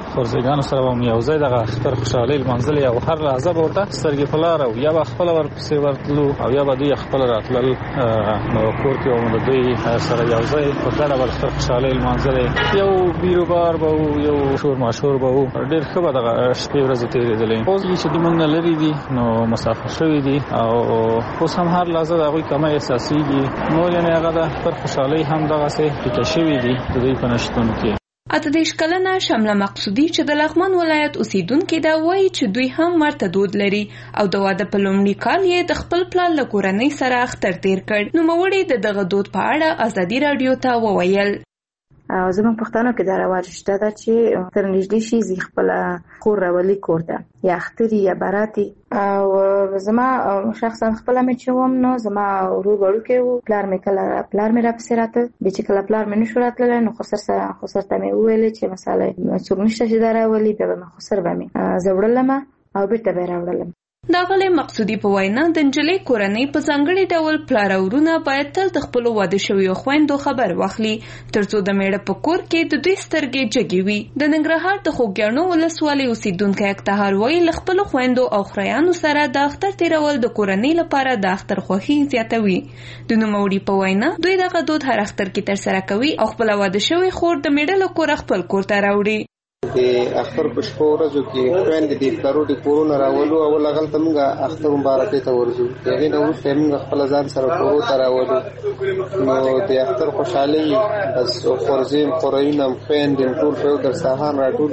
خورزیګانو سره به یو ځای دغه اختر خوشحالي لمانځلې او هر لحظه به ورته سترګې په لاره او یا به خپله ورپسې ورتلو او یا به دوی خپله راتلل نو کور کې به مو د دوی سره یو ځای په ګډه به اختر خوشحالي لمانځلې. یو بیروبار به و، یو شور ماشور به و، ډېر ښه به دغه شپې ورځې تېرېدلې. اوس چې دوی موږ نه لرې دي نو مسافر شوي دي او اوس هم هر لحظه د هغوی کمه احساسېږي. نور یعنې هغه د اختر خوشحالۍ هم دغسې پیکه شوي دي د دوی په نشتون کې. 28 کلنه شمله مقصودي چې د لغمان ولایت اوسیدونکې ده وایي چې دوی هم ورته دود لري او د واده په لومړي کال یې د خپل پلار له کورنۍ سره اختر تیر کړ. نوموړي د دغه دود په اړه ازادي راډیو ته وویل. زموږ پښتنو کې دا رواج شته ده چې تر نږدې شي زی خپل خور راولي کور ته یا اختري یا باراتي. او زما شخصا خپل مې چې وم نو زما ورور وړوکی و، پلار مې را پسې راته د چې کله پلار مې نشو راتللی نو خسر ته مې وویلې چې مثلا څوک نشته چې دا راولي بیا به مې خسر به مې زه وړلم او بیرته به یې راوړلم. د غلې مقصودي په وینا د نجلۍ کورنۍ په ځانګړي ډول پلار او ورونه باید تل د خپلو واده شویو خویندو خبر واخلي ترڅو د میړه په کور کې د دوی سترګې جګې وي. د ننګرهار د خوږیاڼو ولسوالۍ اوسیدونکی اکتهار وایي له خپلو خویندو او خریانو سره د اختر تیرول د کورنۍ لپاره د اختر خوښي زیاتوي. د نوموړي په وینا دوی دغه دود هر اختر کې ترسره کوي او خپله واده شوې خور د میړه له کوره خپل کور ته راوړي. د اختر په شپو ورځو کې خویندې د پلارو د کورونه راولو او هغلته موږ اختر مبارکۍ ته ورځو. د هغې نه وروسته موږ خپله ځان سره کورو ته راولو. نو د اختر خوشحالۍ بس خورزیم خوریونه خویندې ټول په یو دسترخوان راټول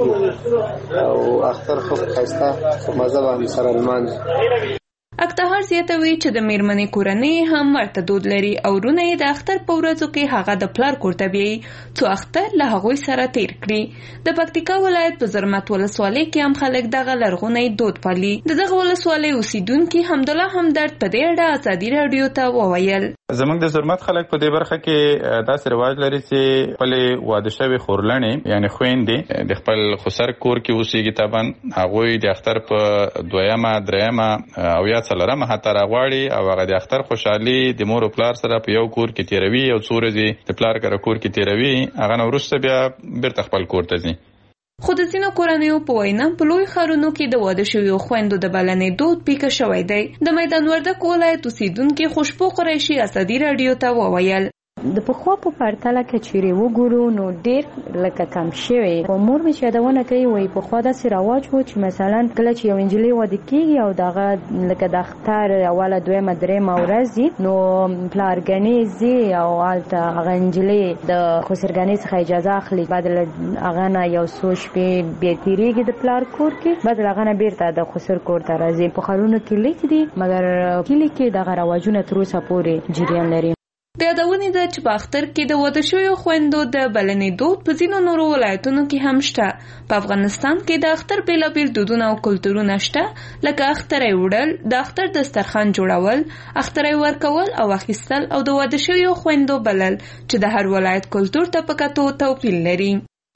او اختر ښه ښایسته په مزه باندې سره لمانځو. اکتهار زیاتوي چې د میرمنې کورنۍ هم ورته دود لري او ورونه یې د اختر په ورځو کې هغه د پلار کور ته بیایي څو اختر له هغوی سره تیر کړي. د پکتیکا ولایت په زرمت ولسوالۍ کې هم خلک دغه لرغونی دود پالي. د دغه ولسوالۍ اوسیدونکي حمدالله همدرد په دې اړه ازادي راډیو ته وویل. زموږ د زرمت خلک په دې برخه کې داسې رواج لري چې خپلې واده شوې خورلڼې یعنې خویندې د خپل خسر کور کې اوسېږي. طبعا هغوی د اختر په دویمه درېیمه او یا څلورمه حتی راغواړي او هغه د اختر خوشحالي د مور او پلار سره په یو کور کې تېروي او څو ورځې د پلار کره کور کې تېروي. هغه نه وروسته بیا بیرته خپل کور ته ځي. خو د ځینو کورنیو په وینا په لوی ښارونو کې د واده شویو خویندو د بلنې دود پیکه شوی دی. د میدان وردګ ولایت اوسیدونکي خوشبو قریشي ازادي راډیو ته وویل. د پخوا په پرتله کې چیرې وګورو نو ډېر لکه کم شوی. مور مې یادونه کوي وایي پخوا داسې رواج و چې مثلا کله چې یو نجلۍ واده کېږي او دغه لکه د اختر اوله دویمه درېیمه ورځ نو پلارګنې ځي او هلته هغه نجلۍ د خسرګنۍ څخه اجازه اخلي. بعد له هغه نه یو څو شپې بیا تېرېږي د پلار کور کې، بعد له هغه نه بېرته د خسر کور ته راځي. په ښارونو کې لږ دي مګر کلي کې دغه رواجونه تر اوسه پورې جریان لري. د یادونې ده چې په اختر کې د واده شویو خویندو د بلنې دود په ځینو نورو ولایتونو کې هم شته. په افغانستان کې د اختر بېلابېل دودونه او کلتورونه شته لکه اختری وړل، د اختر دسترخوان جوړول، اختری ورکول او اخیستل او د واده شویو خویندو بلل چې د هر ولایت کلتور ته په کتو توپیر لري.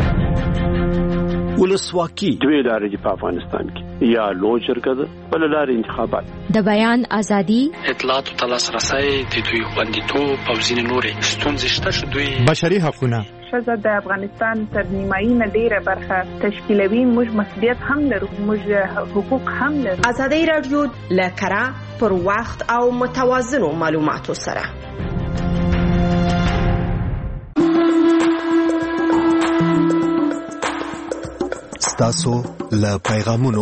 ولسواکي دوی لارې دي په افغانستان کې، یا لوی جرګه ده بل لارې انتخابات. د بیان ازادي، اطلاعات او لاسرسي د دوی خوندیتوب او ځینې نورې ستونزې شته چې دوی بشري حقونه ښځه د افغانستان تر نیمایي نه ډېره برخه تشکیلوي. موږ مسؤلیت هم لرو، موږ حقوق هم لرو. ازادي راډیو له کره پر وخت او متوازنو معلوماتو سره تاسو له پیغامونو.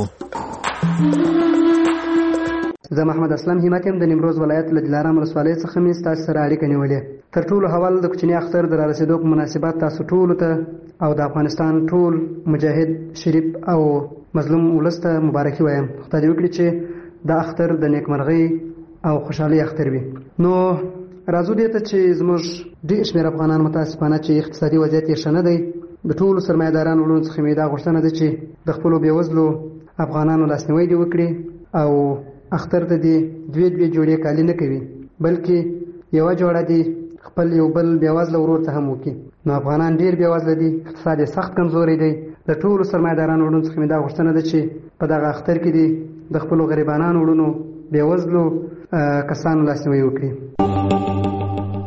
زه محمد اسلام همت يم د نیمروز ولایت له دلارام ولسوالۍ څخه مې تاسو سره اړیکه نیولې. تر ټولو اول د کوچني اختر د رارسېدو په مناسبت تاسو ټول ته او د افغانستان ټول مجاهد شریف او مظلوم ولس ته مبارکي وایم. خدای دې وکړي چې د اختر د نیکمرغۍ او خوشحالۍ اختر وي. نو راځو دې ته چې زموږ ډېر شمېر افغانان متاسفانه چې اقتصادي وضعیت یې ښه نه دی، د ټولو سرمایه‌دارانو وروڼو څخه مې دا غوښتنه ده چې د خپلو بېوزلو افغانانو لاسنیوی دې وکړي او اختر ته دې دوې جوړې کالي نه کوي بلکې یوه جوړه دې خپل یو بل بېوزله ورور ته هم وکړي. نو افغانان ډېر بېوزله دي، اقتصاد یې سخت کمزوری دی. د ټولو سرمایه‌دارانو وروڼو څخه مې دا غوښتنه ده چې په دغه اختر کې دې د خپلو غریبانانو وروڼو بېوزلو کسانو لاسنیوی وکړي.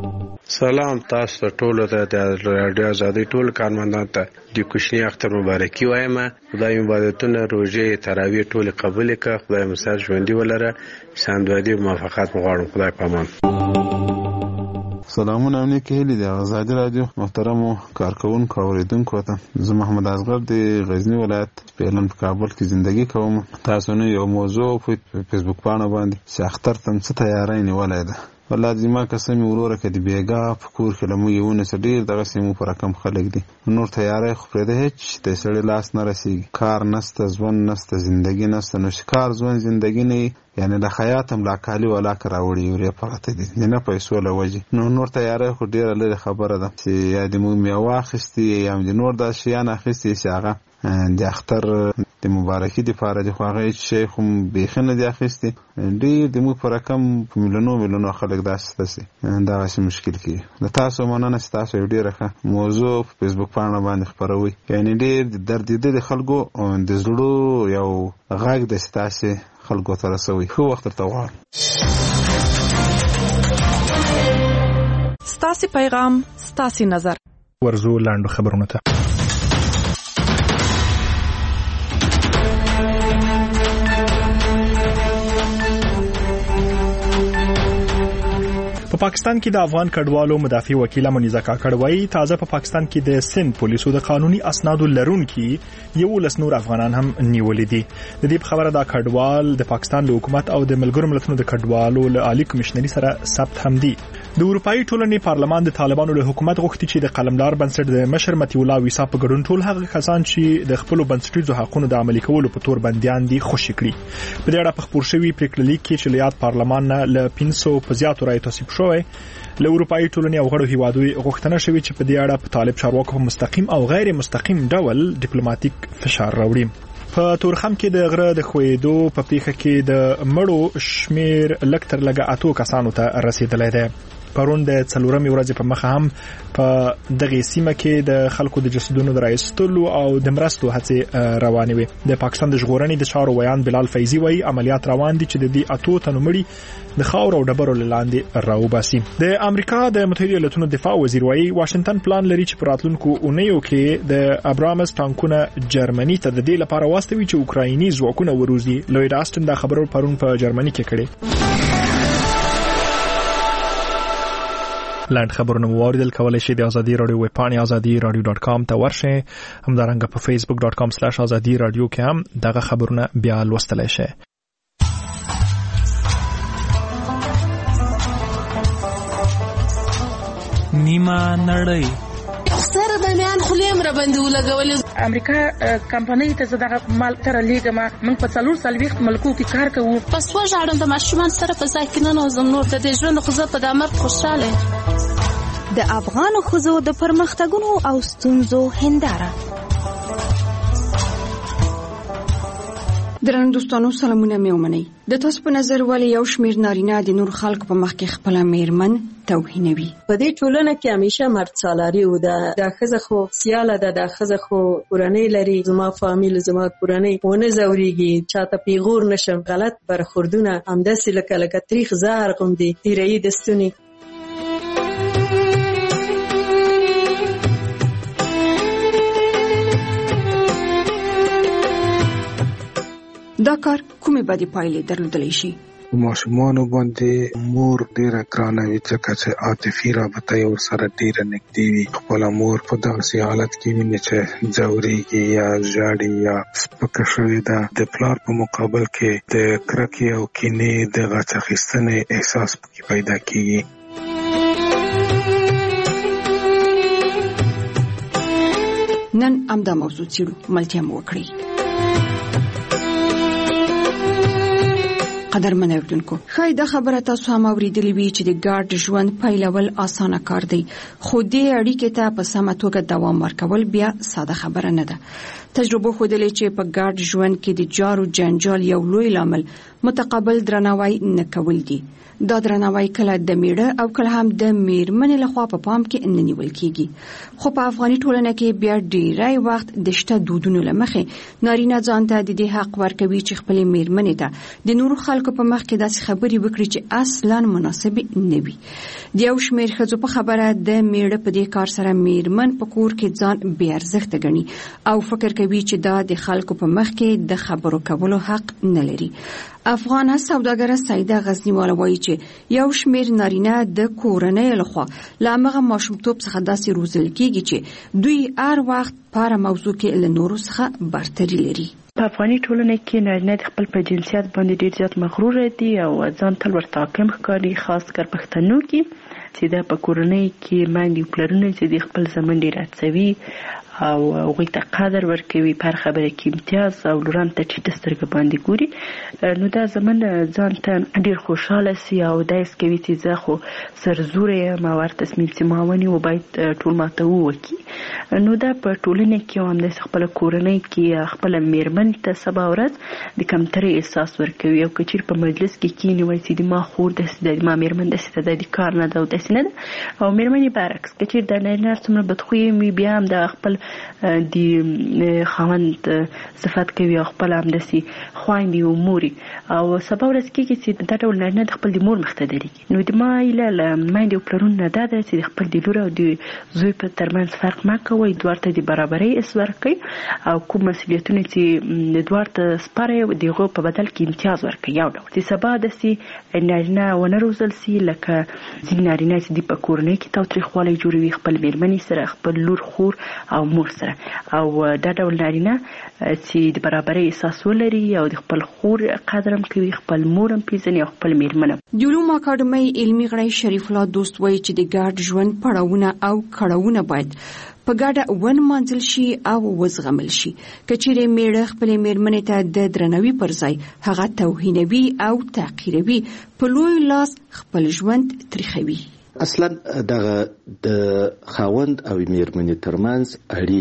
سلام تاسو ټول ته د رادیو ازادي ټول کارمندان ته د کوچنی اختر مبارکي وایم. خدای عبادتونه روزه تراویح ټول قبول کړه. خدای مو سر ژوندي ولره. ساندوادي موافقت مغواړم. خدای پامان. سلامونه امنیه کې هلي د ازادي رادیو محترمو کارکونکو اوریدونکو ته. زه محمد اصغر د غزنی ولایت پیلن په کابل کې زندگی کوم. تاسو نه یو موضوع په فیسبوک باندې چې اختر تم څه تیاری نیولای ده. والله زما قسم وروره کې دی بیګا په کور کې لمو یونه سډیر دغه سیمو پر کم خلک دي. نور تیاری خو پرې ده هیڅ د سړی لاس نه رسیږي. کار نسته، ژوند نسته، زندگی نسته. نو شکار ژوند زندگی نه یعنی د حیاتم لا کالی ولا کراوړي یوري پراته دي نه پیسو لوجي. نور تیاری خو ډیره لري خبره ده چې یا د مو میواخستي یا د نور د شیان اخستي چې هغه د اختر د مبارکي د پاره د خواغې شیخ هم بيخنه د اخستي ډیر د مو پر کم مليونو خلک داسته سي دا واش مشکل کی. د تاسو مننه تاسو ډیره ښه موضوع په فیسبوک باندې خبروي. یعنی ډیر د درد د خلکو د زړه یو غږ د ستاسو خلکو ته رسوي. خو وخت ته وغواړم. ستاسو پیغام، ستاسو نظر. ورزو لاندو خبرونه ته. په پاکستان کې د افغان کډوالو مدافع وکیل منیزه کاکړ وایي تازه په پاکستان کې د سند پولیسو د قانوني اسنادو لرونکي یو لسنور افغانان هم نیولې دي. د دې خبره د کډوال د پاکستان له حکومت او د ملګرو ملتونو د کډوالو له عالی کمشنري سره ثبت هم دي. د اروپאי ټولنې پارلمان د طالبانو له حکومت غوښتي چې د قلمدار بنسټ د مشر متي الله ویسا په ګډون ټول هغه کسان چې د خپل بنسټیزو حقوقو د عملي کولو په تور بنديان دي خوشی کړي. په دې اړه په خبر شوی پریکړه لیک کې چې لیات پارلمان نه ل 500 په زیاتو رای تصویب شوی. له اروپאי ټولنې او غړو هیوادو غوښتنه شوې چې په دې اړه په طالب چارواکو په مستقیم او غیر مستقیم ډول ډیپلوماټیک فشار راوړي. په تورخم کې د غره د خویدو په پیښه کې د مړو شمیر لکتر لګه اتو کسانو ته رسیدلی دی. پرون د څلورمې ورځې په مخه هم په دغه سیمه کې د خلکو د جسدونو د راایستلو او د مرستو هڅې روانې وي. د پاکستان د ژغورنې د چارو ویان بلال فیضی وایي عملیات روان دي چې د دې اتو تنو مړي د خاور او ډبرو لاندې راوباسي. د امریکا د متحده ایالاتونو دفاع وزیر وایي واشنگټن پلان لري چې په راتلونکو اونیو کې د ابرامز ټانکونه جرمني ته د دې لپاره واستوي چې اوکرایني ځواکونه وروزي. لوید آسټن دا خبرو پرون په جرمني کې کړې. لاند خبرونه موارد کولای شي د ازادي رادیو ویب پاڼې azadi.radio.com ته ورشئ. همدارنګه په facebook.com/azadi.radio کې هم دغه خبرونه بیا لوستلای شئ. نیمه نړۍ سره د میان خلیم را باندې ولګول. امریکا کمپنۍ ته زداغه مال تر لیګما من په 440 ملکو کې کار کوو. پس وژاړم د ماشومان سره په ځای کې نه نوزم. نور د دې ژوند خو زه په دامر خوشاله. د افغان ښځو د پرمختګونو او ستونزو هنداره. درنو دوستانو سلامونه مې ومنئ. د تاسو په نظر ولې یو شمیر نارینه د نور خلکو په مخ کې خپل میرمن توهینوي؟ په دې ټولنه کې همیشه مرد سالاري و ده. د ښځه خو سیاله ده، د ښځه خو کورنۍ لري. زما فامیل زما کورنۍ ونه زوريږي چاته پیغور نشم. غلط برخوردونه همداسې لکه تاریخ زهر غوندي تیرې د ستوني. دا کار کومې بدې پایلې درلودلی شي؟ ماشومانو باندې مور ډیره ګرانه وي ځکه چې عاطفي رابطه یې ورسره ډیره نږدې وي. خپله مور په دغسې حالت کې ویني چې ځورېږي یا ژاړي یا سپکه شوې ده. د پلار په مقابل کې د کرکې او کینې د غچ اخیستنې احساس پکې پیدا کېږي. نن همدا موضوع څېړو، ملتیا مو وکړئ. قدرمن اوریدونکو، ښایي دا خبره تاسو هم اورېدلې وي چې د ګډ ژوند پیلول اسانه کار دی، خو دې اړیکې ته په سمه توګه دوام ورکول بیا ساده خبره نه ده. تجربه ښودلې چې په ګډ ژوند کې د جارو جنجال یو لوی لامل متقابل درناوی نه کول دي. دا درناوی کله د میړه او کله هم د میرمنې لخوا په پام کې نه نیول کیږي. خو په افغاني ټولنه کې بیا ډیری وخت د شته دودونو لمخې نارینه ځان ته د دې حق ورکوي چې خپل میرمنې ته د نورو خلکو په مخ کې داسې خبرې وکړي چې اصلا مناسب نه وي. د یو شمېر ښځو په خبره د میړه په دې کار سره میرمن په کور کې ځان بې ارزښته ګڼي او فکر کوي چې دا د خلکو په مخ کې د خبرو کولو حق نه لري. افغان سوداګره سیده غزنیواله وایي چې یو شمېر نارینه د کورنۍ لخوا له همغه ماشومتوب څخه داسې روزل کیږي چې دوی هر وخت په هره موضوع کې له نورو څخه برتري لري. په افغاني ټولنه کې نارینه د خپل په جنسیت باندې ډیر زیات مغرور دي او ځان تل ورته حاکم ښکاري، خاص کر پښتنو کې چې د په کورنۍ کې میندې او پلرونه چې د خپل زمن ډیر هڅوي او هغوی ته قدر ورکوي، په هر خبره کې امتیاز او لوران ته ټیټه سترګه باندې ګوري. نو دا زمن ځان ته ډیر خوشحاله سي او دا یې کوي چې زه خو سرزوره یم او هر تصمیم چې ما ونیو باید ټول ماته وکړي. نو دا په ټولنه کې هم د خپل کورنۍ کې خپل میرمن ته سبا ورځ د کمترۍ احساس ورکوي او که چیرې په مجلس کې کینی وایي چې ما خور داسې ده، ما میرمن داسې ده، د کار نه ده او داسې نه ده. او میرمن یې برعکس که چیرې د نارینه څومره بدخویه وي بیا هم د خپل د خاوند صفت کوي او خپل همداسې خویندې او مورې او سبا ورځ کېږي چې دا ډول نارینه د خپل د مور مخ ته درېږي. نو د ما هیله له میندې او پلرونو نه دا ده چې د خپل د لور او د زوی په ترمنځ فرق مه کوئ، دواړو ته د برابرۍ حس ورکړئ او کوم مسؤلیتونه چې دواړو ته سپارئ د هغو په بدل کې امتیاز ورکړئ. یو ډول چې سبا داسې نارینه ونه روزل سي لکه ځینې نارینه چې د په کورنۍ کې تاوتریخوالی جوړوي خپل میرمنې سره، خپل لور، خور او مور سره. او دا ډول نارینه چې د برابرۍ احساس ولري او د خپل خور قدر هم کوي، خپل مور هم پیژني او خپل میرمن. د علومو اکاډمۍ علمي غړی شریف الله دوست وایي چې د ګډ ژوند پړاوونه او کړاوونه باید په ګډه ونمانځل شي او وزغمل شي. که چیرې میړه خپلې میرمنې ته د درناوي پر ځای هغه توهینوي او تحقیروي، په لوی لاس خپل ژوند تریخوي. اصلا دغه د خاوند او میرمنې ترمنځ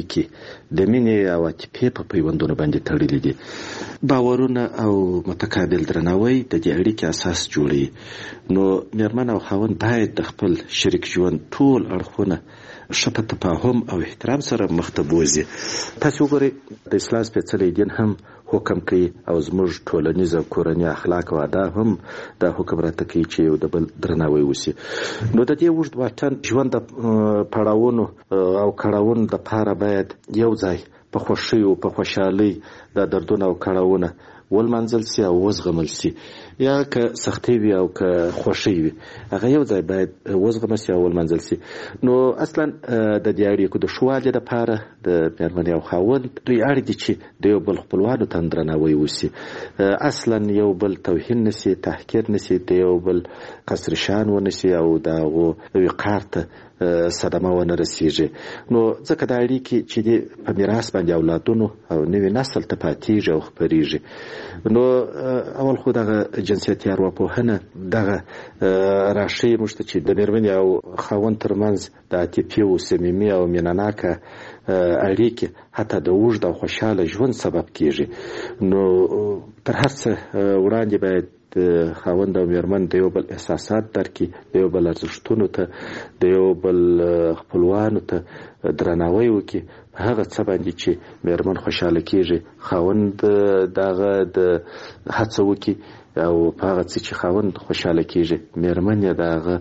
اړیکې د مینې او عاطفې په پیوندونو باندې تړلې دي. باورونه او متقابل درناوی د دې اړیکې اساس جوړوي. نو میرمن او خاوند باید د خپل شریک ژوند ټول اړخونه ښه په تفاهم او احترام سره مخ ته بوځي. تاسو وګورئ د اسلام سپېڅلی دین هم حکم کوي او زموږ ټولنیز او کورني اخلاق او آداب هم دا حکم راته کوي چې یو د بل درناوی وشي. نو د دې اوږد واټن ژوند د پړاوونو او کړاوونو دپاره باید یو ځای په خوښۍ او په خوشحالۍ دا دردونه او کړاوونه ولمنځل سي او وزغمل سي، یا که سختۍ وي او که خوښۍ وي هغه یو ځای باید وزغمل سي او ولمنځل سي. نو اصلا د دې اړیکو د ښه والي دپاره د میرمنې او خاوند دوی اړ دي چې د یو بل خپلوانو ته درناوی وسي، اصلا یو بل توهین نسي، تحقیر نسي، د یو بل قصر شان ونسي او د هغو وقار ته صدمه ونه رسیږي. نو ځکه دا اړیکې چې دي په میراث باندې اولادونو او نوي نسل ته پاتېږي او خپرېږي. نو اول خو دغه جنسیتي ارواپوهنه دغه راښیي موږ ته چې د میرمنې او خاوند ترمنځ د عاطفي او صمیمي او مینهناکه اړیکې حتی د اوږد او خوشحاله ژوند سبب کېږي. نو تر هر څه وړاندې باید د خاوند او میرمن د یو بل احساسات درکړي، د یو بل ارزښتونو ته، د یو بل خپلوانو ته درناوی وکړي. په هغه څه باندې چې میرمن خوشحاله کېږي خاوند دغه د هڅه وکړي او په هغه څه چې خاوند خوشحاله کېږي میرمن یې دغه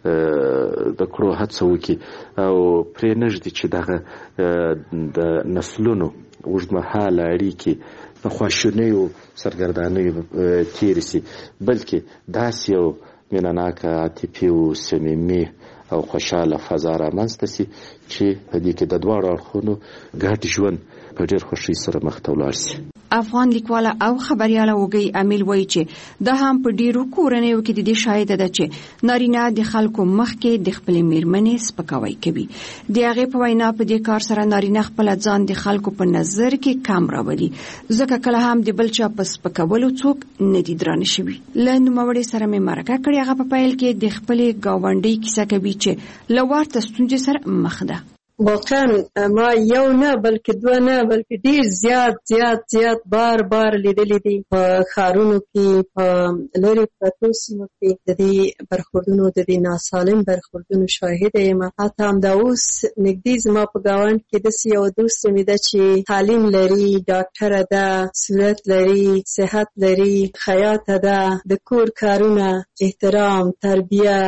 د کړو هڅه وکړي او پرې نږدي چې دغه د نسلونو اوږدمهاله اړیکې په خواشینیو سرګردانیو تېرې سي، بلکې داسې یو مینهناکه عاطفي او صمیمي او خوشحاله فضا رامنځته سي چې په دې کې د دواړو اړخونو ګډ ژوند په ډېر خوښۍ سره مخ ته ولاړ سي. افغان لیکواله او خبرياله وګي امیل وایي چې دا هم په ډیرو کورنیو کې د دې شاهد ده چې نارینه د خلکو مخ کې د خپل میرمنې سپکاوی کوي. د هغه په وینا په دې کار سره نارینه خپل ځان د خلکو په نظر کې کم راولي، ځکه کله هم د بل چا په سپکولو څوک نه دي درانه شوي. له نوموړي سره مې مرکه کړې، هغه په پیل کې د خپل گاونډي کیسه کوي چې له ورته ستونزې سره مخ ده. واقعا ما یو نه بلکې دوه نه بلکې ډیر زیات بار لیدلې دي په ښارونو کې، په لرې پرتو سیمو کې د دې برخوردونو، د دې ناسالم برخوردونو شاهد یم. حتی همدا اوس نږدې زما په ګاونډ کې داسې یو دوست مې ده چې تعلیم لري، ډاکټره ده، صورت لري، صحت لري، خیاطه ده، د کور کارونه، احترام، تربیه،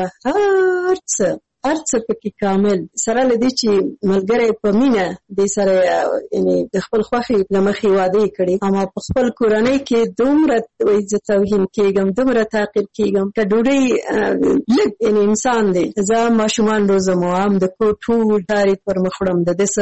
هر څه پکې کامل، سره له دې چې ملګری په مینه دې سره یعنی د خپل خوښې له مخې واده کړي، اما په خپل کورنۍ کې دومره زه توهین کېږم، دومره تعقیب کېږم که ډوډۍ لږ یعنی انسان دی. زه ماشومان روزم او هم د کور ټول کارې پر مخ وړم، د دې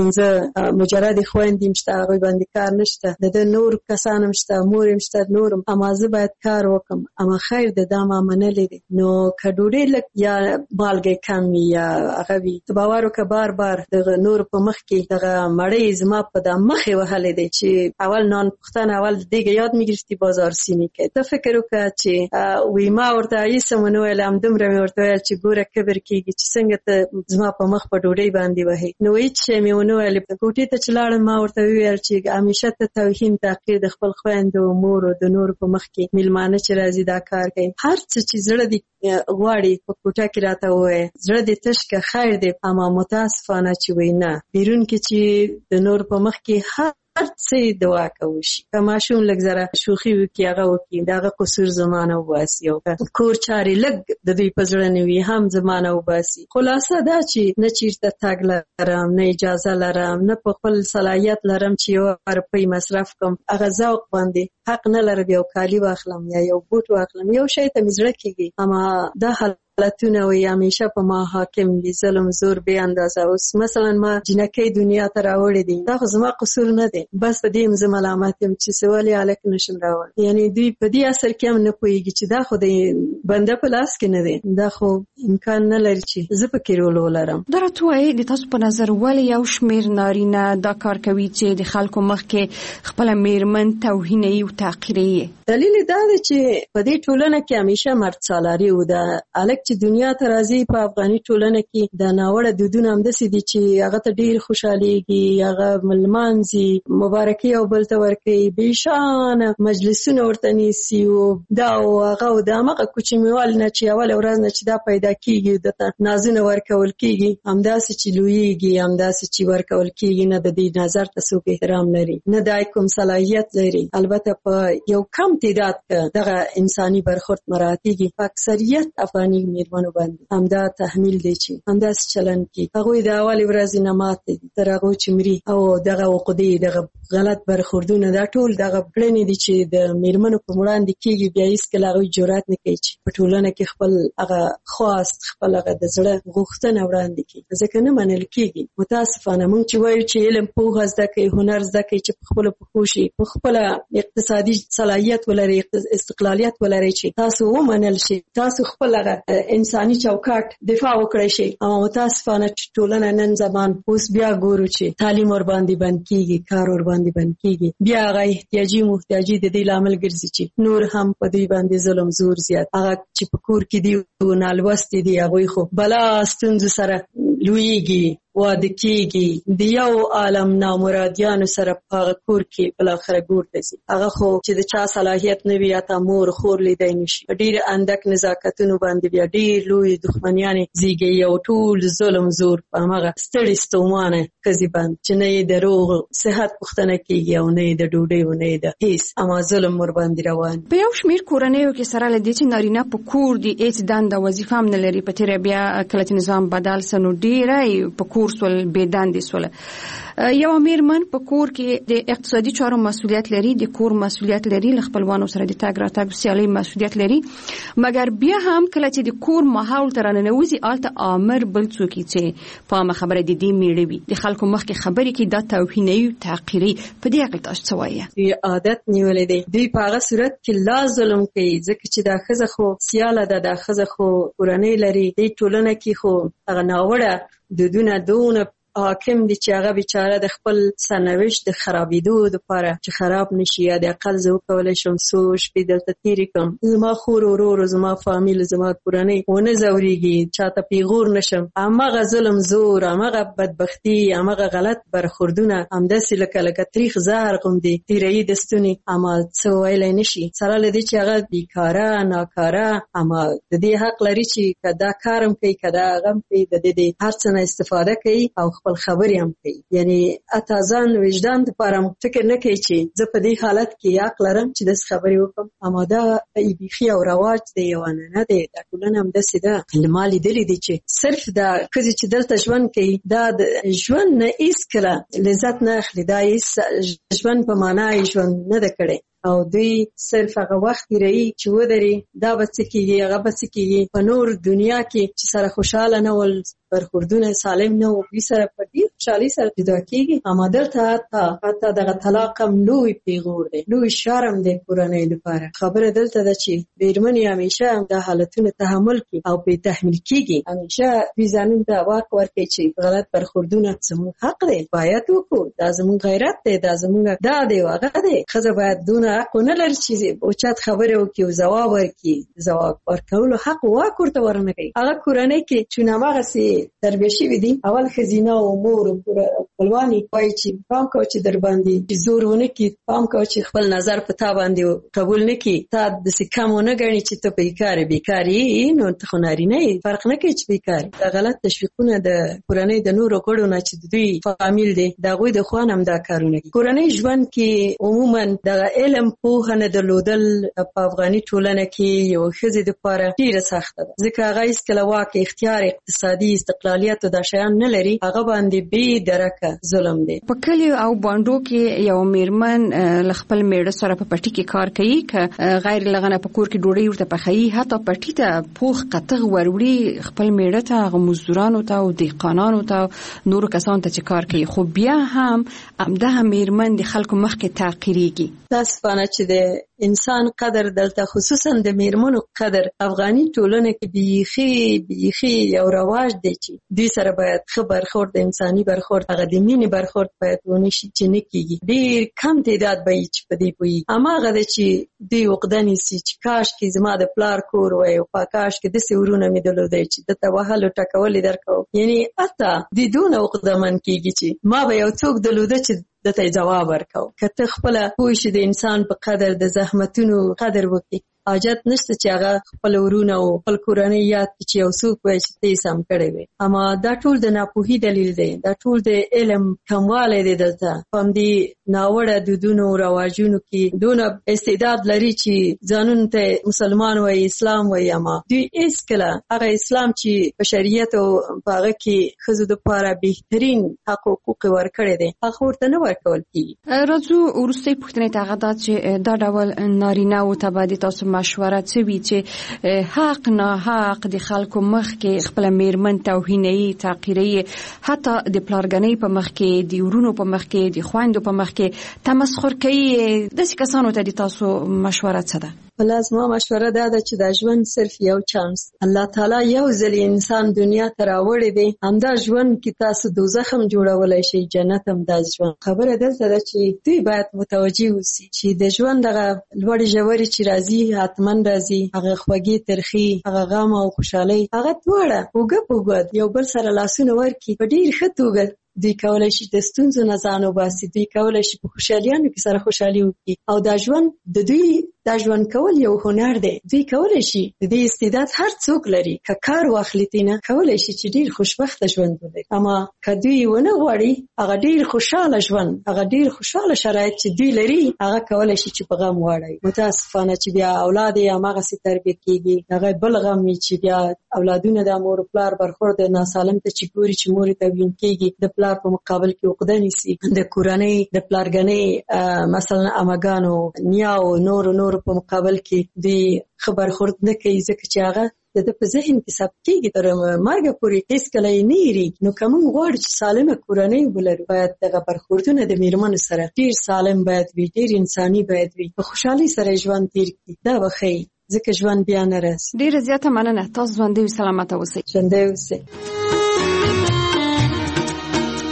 4-5 مجردې خویندې هم شته، هغوی باندې کار نشته، د ده نور کسان هم شته، مور هم شته، نورم، اما زه باید کار وکړم. اما خیر د دا ما منلې دی. نو که ډوډۍ لږ یا مالګې کم یا هغه وي، ته باور وکړه بار دغه نور په مخ کې دغه مړۍ زما په دا مخې وهلې دی چې اول نان پختن، اول دیگه یاد میگرفتی بازار سیمی که. ته فکر وکړه چې وی ما ورته ایسه مونو ویل، هم دومره مې ورته ویل چې ګوره کبر کېږي چې څنګه ته زما په مخ په ډوډۍ باندې وهې. نو هېڅ شی مې ونه ویل. کوټې ته چې لاړم ما ورته وویل چې همیشه ته توهین تحقیر د خپل خویندو، مور او د نورو په مخ کې میلمانه چې راځي دا کار کوي. هر څه چې زړه دې غواړي په کوټه کې راته ووایه، زړه دې تش که خیر دی. اما متاسفانه چې وی نه، بیرون کې چې د نور په مخ کې هر څه دعا کوي شي. که ماشوم لږ زره شوخي وکړي هغه وکړي، دغه قصور زمانه وباسي، او کور چارې لږ د دوی په زړه نه وي هم زمانه وباسي. خلاصه دا چې نه چیرته تګ لرم، نه اجازه لرم، نه په خپل صلاحیت لرم چې یو روپۍ مصرف کوم. هغه ذوق باندې حق نه لرم یو کالي واخلم یا یو بوټ واخلم، یو شی ته مې زړه کېږي. اما دا حالتونه وي همیشه په ما حاکم دي، ظلم زور بې اندازه. اوس مثلا ما جنکۍ دنیا ته راوړې دي، دا خو زما قصور نه دی، بس په دې زه ملامت یم چې څه ولې هلک نشم راوړی. یعنی دوی په دې اثر کې هم نه پوهېږي چې دا خو د بنده په لاس کې نه دی، دا خو امکان نه لري چې زه پکې رول ولرم. دا راته وایي د تاسو په نظر ولې یو شمېر نارینه دا کار کوي چې د خلکو مخ کې خپله میرمن توهینوي او تحقیروي؟ دلیل دا دی چې په دې ټولنه کې همیشه مرد سالاري و. د هلک چې دنیا ته راځي په افغاني ټولنه کې د ناوړه دودونه همداسې دي چې هغه ته ډېر خوشحالېږي، هغه لمانځي، مبارکي یو بل ته ورکوي، بېشانه مجلسونه ورته نیسي او دا او هغه او د همغه کوچنیوالي نه چې اوله ورځ نه چې دا پیدا کېږي درته نازونه ورکول کېږي، همداسې چې لویېږي، همداسې چې ورکول کېږي. نه د دې نظر ته څوک احترام لري، نه د کوم صلاحیت لري. البته په یو کم تعداد کې دغه انساني برخورد مراعاتېږي. په اکثریت افغاني میرمنو باندې همدا تحمیل دی چې همداسې چلند کوي. هغوی د اولې ورځې نه ماتې دي تر هغو چې مري، او دغه عقدې، دغه غلط برخوردونه، دا ټول دغه کړنې دي چې د میرمنو په وړاندې کېږي. بیا هېڅکله هغوی جرأت نه کوي چې په ټولنه کې خپل هغه خواست، خپل هغه د زړه غوښتنه وړاندې کړي، ځکه نه منل کېږي. متاسفانه موږ چې وایو چې علم، پوهه زده کړئ، هنر زده کړئ، چې په خپلو پښو شي، په خپله اقتصادي صلاحیت ولرئ، استقلالیت ولرئ، چې تاسو ومنل شي، تاسو خپل هغه انساني چوکاټ دفاع وکړئ شي. اما متاسفانه ټولنه نن زمان اوس بیا ګورو چې تعلیم ور باندې بند کېږي، کار ور باندې بند کېږي، بیا هغه احتیاجي محتاجي د دې لامل ګرځي چې نور هم په دوی باندې ظلم زور زیات. هغه چې په کور کې دي او نالوستي دي، هغوی خو بلا ستونزو سره لویېږي، واده کېږي، د یو عالم نامرادیانو سره په هغه کور کې بالاخره ګور ته ځي. هغه خو چې د چا صلاحیت نه وي، یا تا مور خور لیدی نه شي. ډېر اندک نزاکتونو باندې بیا ډېر لوی دښمنیانې زیږوي، او ټول ظلم زور په همغه ستړي ستومانه ښځې باندې چې نه یې د روغ صحت پوښتنه کېږي، او نه یې د ډوډۍ، او نه یې د هېڅ، اما ظلم ورباندې روان. په یو شمېر کورنیو کې سره له دې چې نارینه په کور دي، هېڅ دنده وظیفه هم نه لري. په تېره بیا کله چې نظام بدل سه نو ډېری په کور سول، بې دندې سول. یو میرمن په کور کې د اقتصادي چارو مسؤلیت لري، د کور مسؤلیت لري، له خپلوانو سره د تګ راتګ سیالۍ مسؤلیت لري، مګر بیا هم کله چې د کور ماحول ته راننوځي، هلته آمر بل څوک چې په عامه خبره د دې میړه وي، د خلکو مخکې خبرې کوي، دا توهینوي او تحقیري. په دې اړه تاسو څه وایئ؟ دوی عادت نیولی دی. دوی په هغه صورت کې لا ظلم کوي، ځکه چې دا ښځه خو سیاله ده، دا ښځه خو کورنۍ لري. دې ټولنه کې خو هغه ناوړه دودونه دونه حاکم دی چې هغه بیچاره د خپل سرنوشت د خرابېدو دپاره چې خراب نشي یا د اقل زه وکولی شم څو شپې دلته تېرې کړم، زما خور ورور زما فامیل زما کورنۍ ونه ځورېږي، چاته پیغور نشم. همغه ظلم زور، همغه بدبختي، همغه غلط برخوردونه همداسې لکه تریخ زهر غوندې تېروي د ستوني، اما څه ویلی نشي. سره له دې چې هغه بیکاره ناکاره، اما د دې حق لري چې که دا کار هم کوي که دا هغه هم کوي، د دې هر څه نه استفاده کوي او خپل خبرې هم کوي. یعنی حتی ځان وجدان دپاره فکر نه کوي چې زه په دې حالت کې حق لرم چې داسې خبرې وکړم. اما دا بیخي او رواج دی، یو عنعنه دی. دا ټولنه همداسې ده. ما لیدلي دي چې صرف دا ښځې چې دلته ژوند کوي دا د ژوند نه هېڅکله لذت نه اخلي، دا هېڅ ژوند په معنا یې ژوند نه ده کړی او دوی صرف هغه وخت تېروي چې ودرې دا به څه کېږي هغه به څه کېږي. په نور دنیا کې چې سره خوشحاله نه ول، برخوردونه سالم نه و، دوی سره په ډېر خوشحالۍ سره جدا کېږي. اما دلته حتی دغه طلاق هم لوی پیغور دی، لوی شرم دی کورنۍ لپاره. خبره دلته ده چې مېرمنې همیشه دا حالتونه تحمل کړي او پرې تحمیل کېږي. همیشه دوی ځانونو ته واک ورکوي چې غلط برخوردونه زموږ حق دی، باید وکړو، دا زموږ غیرت دی، دا زموږ دا دی او هغه دی. ښځه باید دونه حق ونه لري چې اوچت خبرې وکړي او ځواب ورکړي. ځواب ورکولو حق واک ورته ورنه کوي. هغه کورنۍ کې چې هماغسې تربیه شوي دي، اول ښځینه او مور خپلوانې وایي چې پام کوه چې در باندې زور ونه کړي، پام کوه چې خپل نظر په تا باندې قبول نه کړي، تا داسې کم ونه ګڼي چې ته بیکار یې، نو ته خو نارینه یې، فرق نه کوي چې بیکار یې. دا غلط تشویقونه د کورنۍ د نورو غړو نه چې د دوی فامیل دی د هغوی د خوا نه هم دا کارونه کوي. کورنۍ ژوند کې عموما دغه علم پوهه نه درلودل په افغاني ټولنه کې یو ښځې دپاره ډېره سخته ده، ځکه هغه هېڅکله واک، اختیار، اقتصادي استقلالیت او دا شیان نه لري. هغه باندې بې درکه ظلم دی. په کلیو او بانډو کې یو میرمن له خپل میړه سره په پټي کې کار کوي، که غیر لغنه په کور کې ډوډۍ ورته پخوي، حتی پټي ته پوخ قطغ وروړي خپل میړه ته، هغه مزدورانو ته او دهقانانو ته، نورو کسانو ته چې کار کوي. خو بیا هم همدغه میرمن د خلکو مخکې تعقیریږي. متاسفانه چې د انسان قدر دلته خصوصا د میرمنو قدر افغاني ټولنه کې بیخي یو رواج دی چې دوی سره باید ښه برخورد، د انساني برخورد، هغه د مینې برخورد باید ونه شي چې نه کېږي. ډېر کم تعداد به وي چې په دې پوهېږي. هماغه دی چې دوی عقده نیسي چې کاشکې زما د پلار کور وای او کاشکې داسې ورونه مې درلودی چې دته وهل او ټکول یې درکوم. یعنې حتی دوی دونه عقدهمن کېږي چې ما به یو څوک درلوده چې دته جواب ورکاو. که ته خپله پوه شې د انسان په قدر، د زحمتونو قدر وکړي، حاجت نشته چې هغه خپل ورونه او خپل کورنۍ یاد کړي چې یو څوک وایي چې ته یې سم کړی وې. اما دا ټول د ناپوهي دلیل دی، دا ټول د علم کموالی دی. دلته په همدې ناوړه دودونو او رواجونو کې دونه استعداد لري چې ځانونو ته مسلمان وایي، اسلام وایي، اما دوی هېڅکله هغه اسلام چې په شریعت او په هغه کې ښځو دپاره بهترین حق او حقوق ورکړی دی هغه ورته نه ورکول کېږي. راځو وروستۍ پوښتنې ته، هغه دا چې دا ډول نارینه‌وو ته باید تاسو مشوره څه وي چې حق نه حق د خلکو مخ کې خپل میرمن توهیني، تعقیري، حتی د پلارګنۍ په مخ کې، د ورونو په مخ کې، د خویندو په مخ کې تمسخر کوي، داسې کسانو ته د تاسو مشوره څه ده؟ بله زما مشوره دا ده چې دا ژوند صرف یو چانس، الله تعالی یو ځل انسان دنیا ته راوړی دی، همدا ژوند کې تاسو دوزخ هم جوړولی شئ، جنت هم دا ژوند. خبره دلته ده چې دوی باید متوجه اوسي چې د ژوند دغه لوړې ژورې چې راځي حتما راځي، هغه خوږې ترخې، هغه غم او خوشحالۍ، هغه دواړه اوږه په اوږه یو بل سره لاسونه ورکړي په ډېر ښه توګه. دوی کولای شي د ستونزو نه ځان وباسي، دوی کولای شي په خوشحالیانو کې سره خوشحالي وکړي. او دا ژوند د دوی دا ژوند کول یو هنر دی. دوی کولای شي د دې استعداد هر څوک لري، که کار واخلي تېنه کولای شي چې ډېر خوشبخته ژوند ولري. اما که دوی ونه غواړي هغه ډېر خوشحاله ژوند، هغه ډېر خوشحاله شرایط چې دوی لري هغه کولای شي چې په غم واړوي. متاسفانه چې بیا اولاد یې هماغسې تربیه کېږي، هغه بل غم وي چې بیا اولادونه د مور پلار برخورد ناسالم ته چې ګوري چې مور یې توهین کېږي، د پلار په مقابل کې عقده نیسي، د کورنۍ د پلارګنۍ مثلا امګانو، نیاو، نور په مقابل کې دوی ښه برخورد نه کوي، ځکه چې هغه د په ذهن کې ثبت کېږي تر مرګه پورې، هېڅکله یې نه هېرېږي. نو که موږ غواړو چې سالمه کورنۍ ولرو، باید دغه برخوردونه د میرمنو سره ډېر سالم باید وي، ډېر انساني باید وي، په خوشحالۍ سره ژوند تېر کړي. دا به ښه وي، ځکه ژوند بیا نه راځي. ډېره زیاته مننه. تاسو ژوندی او سلامته اوسئ. ژوندی اوسئ.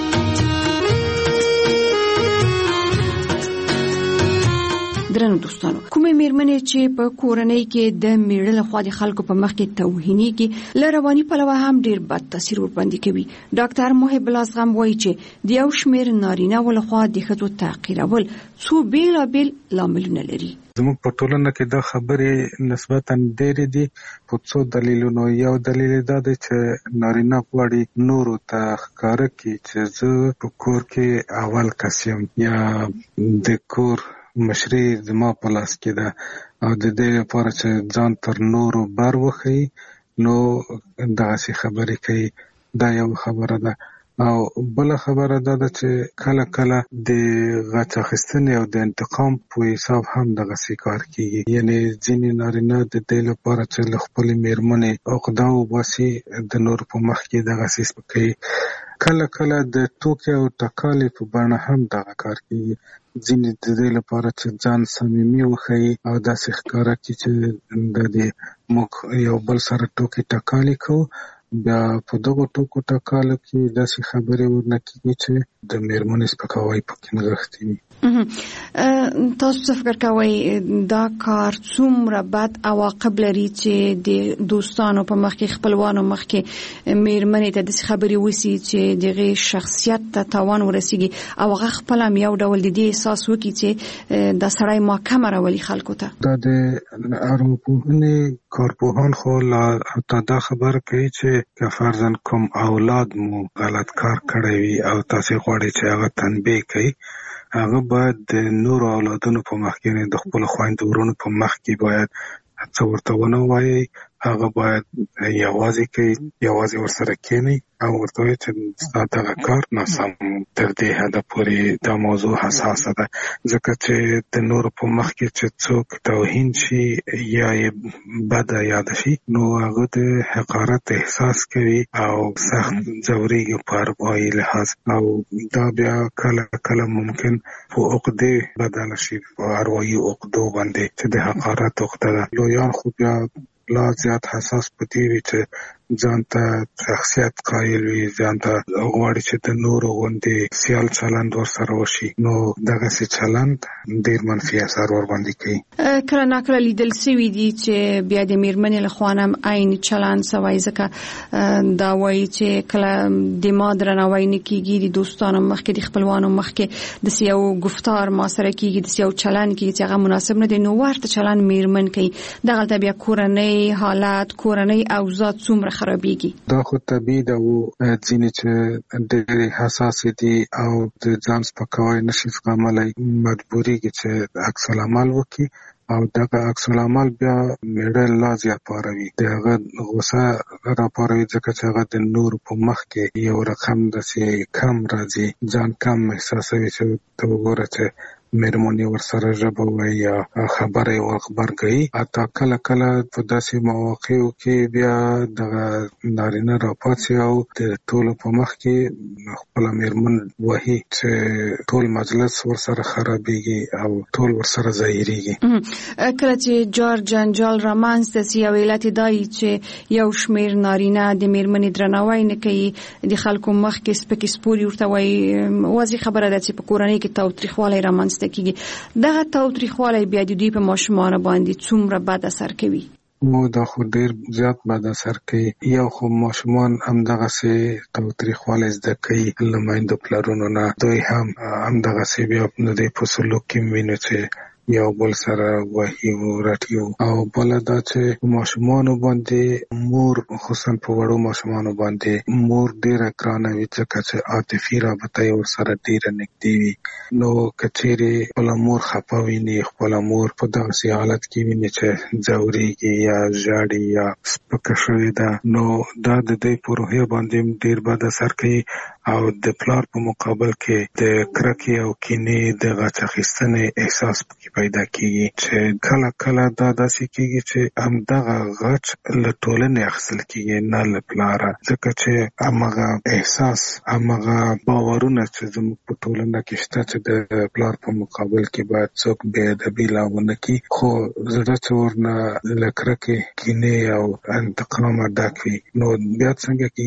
درنو دوستانو، کومې میرمنې چې په کورنۍ کې د میړه لخوا د خلکو په مخ کې توهینېږي له رواني پلوه هم ډیر بد تاثیر ورباندې کوي. ډاکټر محب الله زغم وایي چې د یو شمېر نارینه ولخوا د ښځو تحقیرول څو بیلابیل لاملونه لري. زموږ په ټولنه کې دا خبرې نسبتاً ډېرې دي په څو دلیلونو. یو دلیل دا دی چې نارینه غواړي نورو ته ښکاره کړي چې زه په کور کې اول کس یم یا د کور مشري زما په لاس کې ده او د دې لپاره چې ځان تر نورو بر وښیي نو دغسې خبرې کوي. دا یو خبره ده. او بله خبره دا ده چې کله کله د غچ اخیستنې او د انتقام په حساب هم دغسې کار کیږي. یعنې ځینې نارینه د دې لپاره چې له خپلې میرمنې عقده وباسي د نورو په مخ کې دغسې سپکوي. کله کله د ټوکې او ټکالې په بڼه هم دغه کار کیږي. ځینې د دې لپاره چې ځان صمیمي وښیي او داسې ښکاره کړي چې د دې موږ یو بل سره ټوکې ټکالې کوو. بیا په دغو ټوکو ټکالو کې داسې خبرې ورنه کېږي چې د میرمنې سپکاوی پکې نغښتی وي. تاسو څه فکر کوئ دا کار څومره بد عواقب لري چې د دوستانو په مخ کې خپلوانو مخ کې میرمنې ته داسې خبرې وسي چې دغه شخصیت ته تاوان ورسیږي او هغه خپل هم یو ډول د دې احساس وکړي چې د سړی محکمه راولي خلکو ته؟ دا د ارواپوهنې کارپوهان خو حتی دا خبره کوي چې که فرضاً کوم اولاد مو غلط کار کړی وي او تاسې غواړئ چې هغه تنبیه کوي، هغه باید د نورو اولادونو په مخ کې د خپلو خویندو ورونو په مخ کې باید څه ورته ونه وایي. هغه باید یوازې ورسره کېنئ او ورته وایي چې ستا دغه کار ناسم. تر دې حده پورې دا موضوع حساسه ده، ځکه چې د نورو په مخ کې چې څوک توهین شي یا یې بده یاده شي نو هغه د حقارت احساس کوي او سخت ځورېږي په اروایي لحاظ. او دا بیا کله کله ممکن په عقدې بدله شي، په اروایي عقدو باندې چې د حقارت عقده ده. لویان خو بیا لا زیات حساس پدې وي چې ځان ته شخصیت قایل وي، ځان ته غواړي چې د نورو غوندې سیال چلند ورسره وشي، نو دغسې چلند ډېر منفي اثر ورباندې کوي. کله ناکله لیدل سوي دي چې بیا د میرمنې له خوا هم عین چلند سوی، ځکه دا وایي چې کله د ما درناوی نه کېږي د دوستانو مخکې د خپلوانو مخکې داسې یو گفتار ما سره کېږي، داسې یو چلند کېږي چې هغه مناسب نه دی، نو ورته چلند میرمن کوي. دغلته بیا کورنۍ حالات، کورنۍ اوضاع څومره خرابېږي. دا خو طبیعي ده. ځینې چې ډېرې حساسې دي او د ځان سپکاوی نشي زغملی مجبورېږي چې عکس العمل وکړي او دغه عکس العمل بیا میړه لا زیات پاروي، د هغه غوسه راپاروي، ځکه چې هغه د نورو په مخ کې یو رقم داسې کم راځي، ځان کم احساسوي چې ته وګوره چې میرمنې ورسره ژبه وایي یا خبره یې ورغبرګوي. حتی کله کله په داسې مواقعو کې بیا دغه نارینه راپاڅي او د ټولو په مخ کې خپله میرمن وهي چې ټول مجلس ورسره خرابېږي او ټول ورسره ظاهرېږي. کله چې جار جنجال رامنځته سي او علت یې دا وي چې یو شمېر نارینه د میرمنې درناوی نه کوي، د خلکو مخ کې سپکې سپورې ورته وایي، واضح خبره ده چې په کورنۍ کې تاوتریخوالی رامنځته کیږي. دغه تاوتریخوالی بیا د دوی په ماشومانو باندې څومره بد اثر کوي؟ دا خو ډېر زیات بد اثر کوي. یو خو ماشومان همدغسې تاوتریخوالی زده کوي له میندو پلرونو نه، دوی هم همدغسې بیا د دوی په سلوک کې وینو چې یو بل سره وهي او رټي. او بله دا چې ماشومانو باندې مور، خصوصا په وړو ماشومانو باندې مور ډېره ګرانه وي، ځکه چې عاطفي رابطه یې ورسره ډېره نږدې وي. نو که چیرې خپله مور خفه ویني، خپله مور په دغسې حالت کې ویني چې ځورېږي یا ژاړي یا سپکه شوې ده، نو دا د دوی په روحیه باندې ډېر بد اثر کوي. او د پلار په مقابل کې د کرکې او کینې د غچ اخیستنې احساس پکې پیدا کیږي، چې کله کله دا داسې کیږي چې همدغه غچ له ټولنې اخیستل کیږي، نه له پلاره، ځکه چې همغه احساس، همغه باورونه چې زموږ په ټولنه کې شته چې د پلار په مقابل کې باید څوک بې ادبي لا ونه کړي، خو زړه چې ورنه له کرکې، کینې او انتقامه ډک وي، نو بیا څنګه کیږي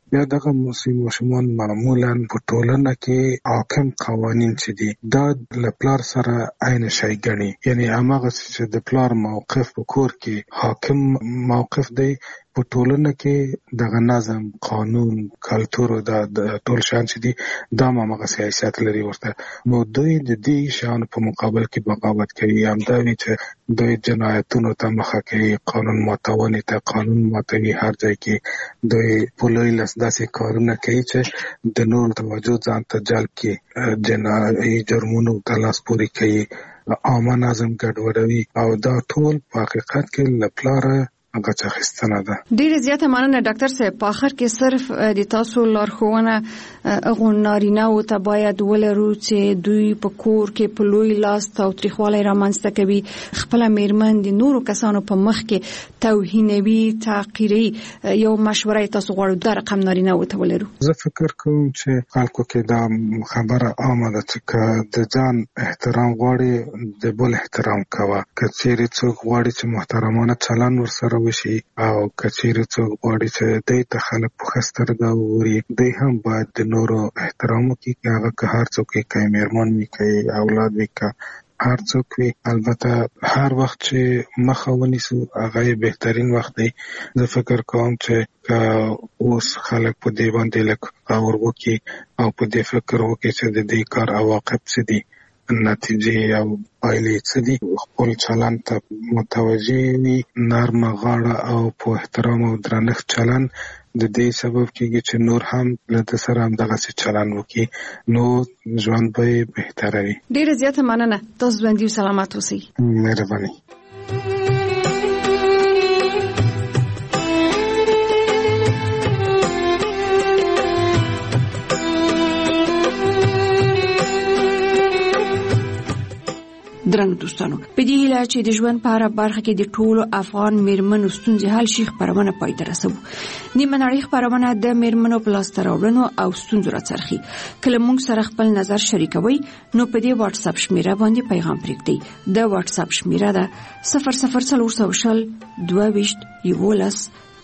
بیا دغه ماشومان معمولا په ټولنه کې حاکم قوانین چې دي دا له پلار سره عین شی ګڼي، یعنی هغه چې د پلار موقف په کور کې حاکم موقف دی په ټولنه کې دغه نظم قانون کلتور او د ټول شان چې دي دا هغه سیاست لري ورته. نو دوی د دې شان په مقابل کې بغاوت کوي، همدا وی چې دوی جنایتونو ته مخه کوي، قانون ماتونې ته قانون ماتوي، هر ځای کې دوی په لوی لاس داسې کارونه کوي چې د نور توجه ځان ته جلب کړي، جنایي جرمونو ته لاس پورې کوي، عامه نظم ګډوډوي او دا ټول په حقیقت کې له پلاره ډیره زیاته مننه ډاکټر صاحب. په اخر کې صرف د تاسو لارښوونه هغه نارینه او ته باید ولرو چې دوی په کور کې په لوی لاس تاوتریخوالی رامنځته کوي، خپل میرمن د نورو کسانو په مخ کې توهینوي، تحقیري. یو مشوره تاسو غواړو دا رقم نارینه او ته ولرو؟ زه فکر کوم چې خلکو کې دا خبره عامه ده چې د ځان احترام غواړي د بل احترام کوه. که چیرې څوک غواړي چې محترمانه چلند ورسره وشي او کچېرې څوک غواړي چې دوی ته خلک په ښه سترګه وګوري، دوی هم باید د نورو احترام وکړي، که هغه که هر څوک وي، که میرمن وي، که اولاد وي، که هر څوک وي. البته هر وخت چې مخه ونیسو هغه بهترین وخت دی. زه فکر کوم چې که اوس خلک په دې باندې لږ غور وکړي او په دې فکر وکړي چې د دې کار عواقب څه دي، نتیجې او پایلې څه دي، خپل چلند ته متوجه وي، نرمه غاړه او په احترام او درنښت چلند د دې سبب کېږي چې نور هم له ده سره همدغسې چلند وکړي، نو ژوند به یې بهتره وي. ډېره زیاته مننه. تاسو ژوندي او سلامت اوسئ. مهرباني. درنو دوستانو، په دې هیله چې د ژوند په هره برخه کې د ټولو افغان میرمنو ستونزې حل شي خپرونه پای ته رسوو. نیمه نړۍ خپرونه د میرمنو په لاسته راوړنو او ستونزو راڅرخي. کله موږ سره خپل نظر شریکوي نو په دې واتس اپ شمیره باندې پیغام پرېږدئ. د واتس اپ شمیره ده 0040 22 11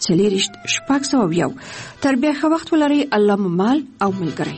4 تر بیا ښه وخت ولرئ. الله مو مال او ملګری.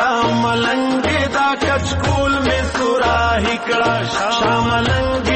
شاملنګ دا کچکول می سورا هکړه شاملنګ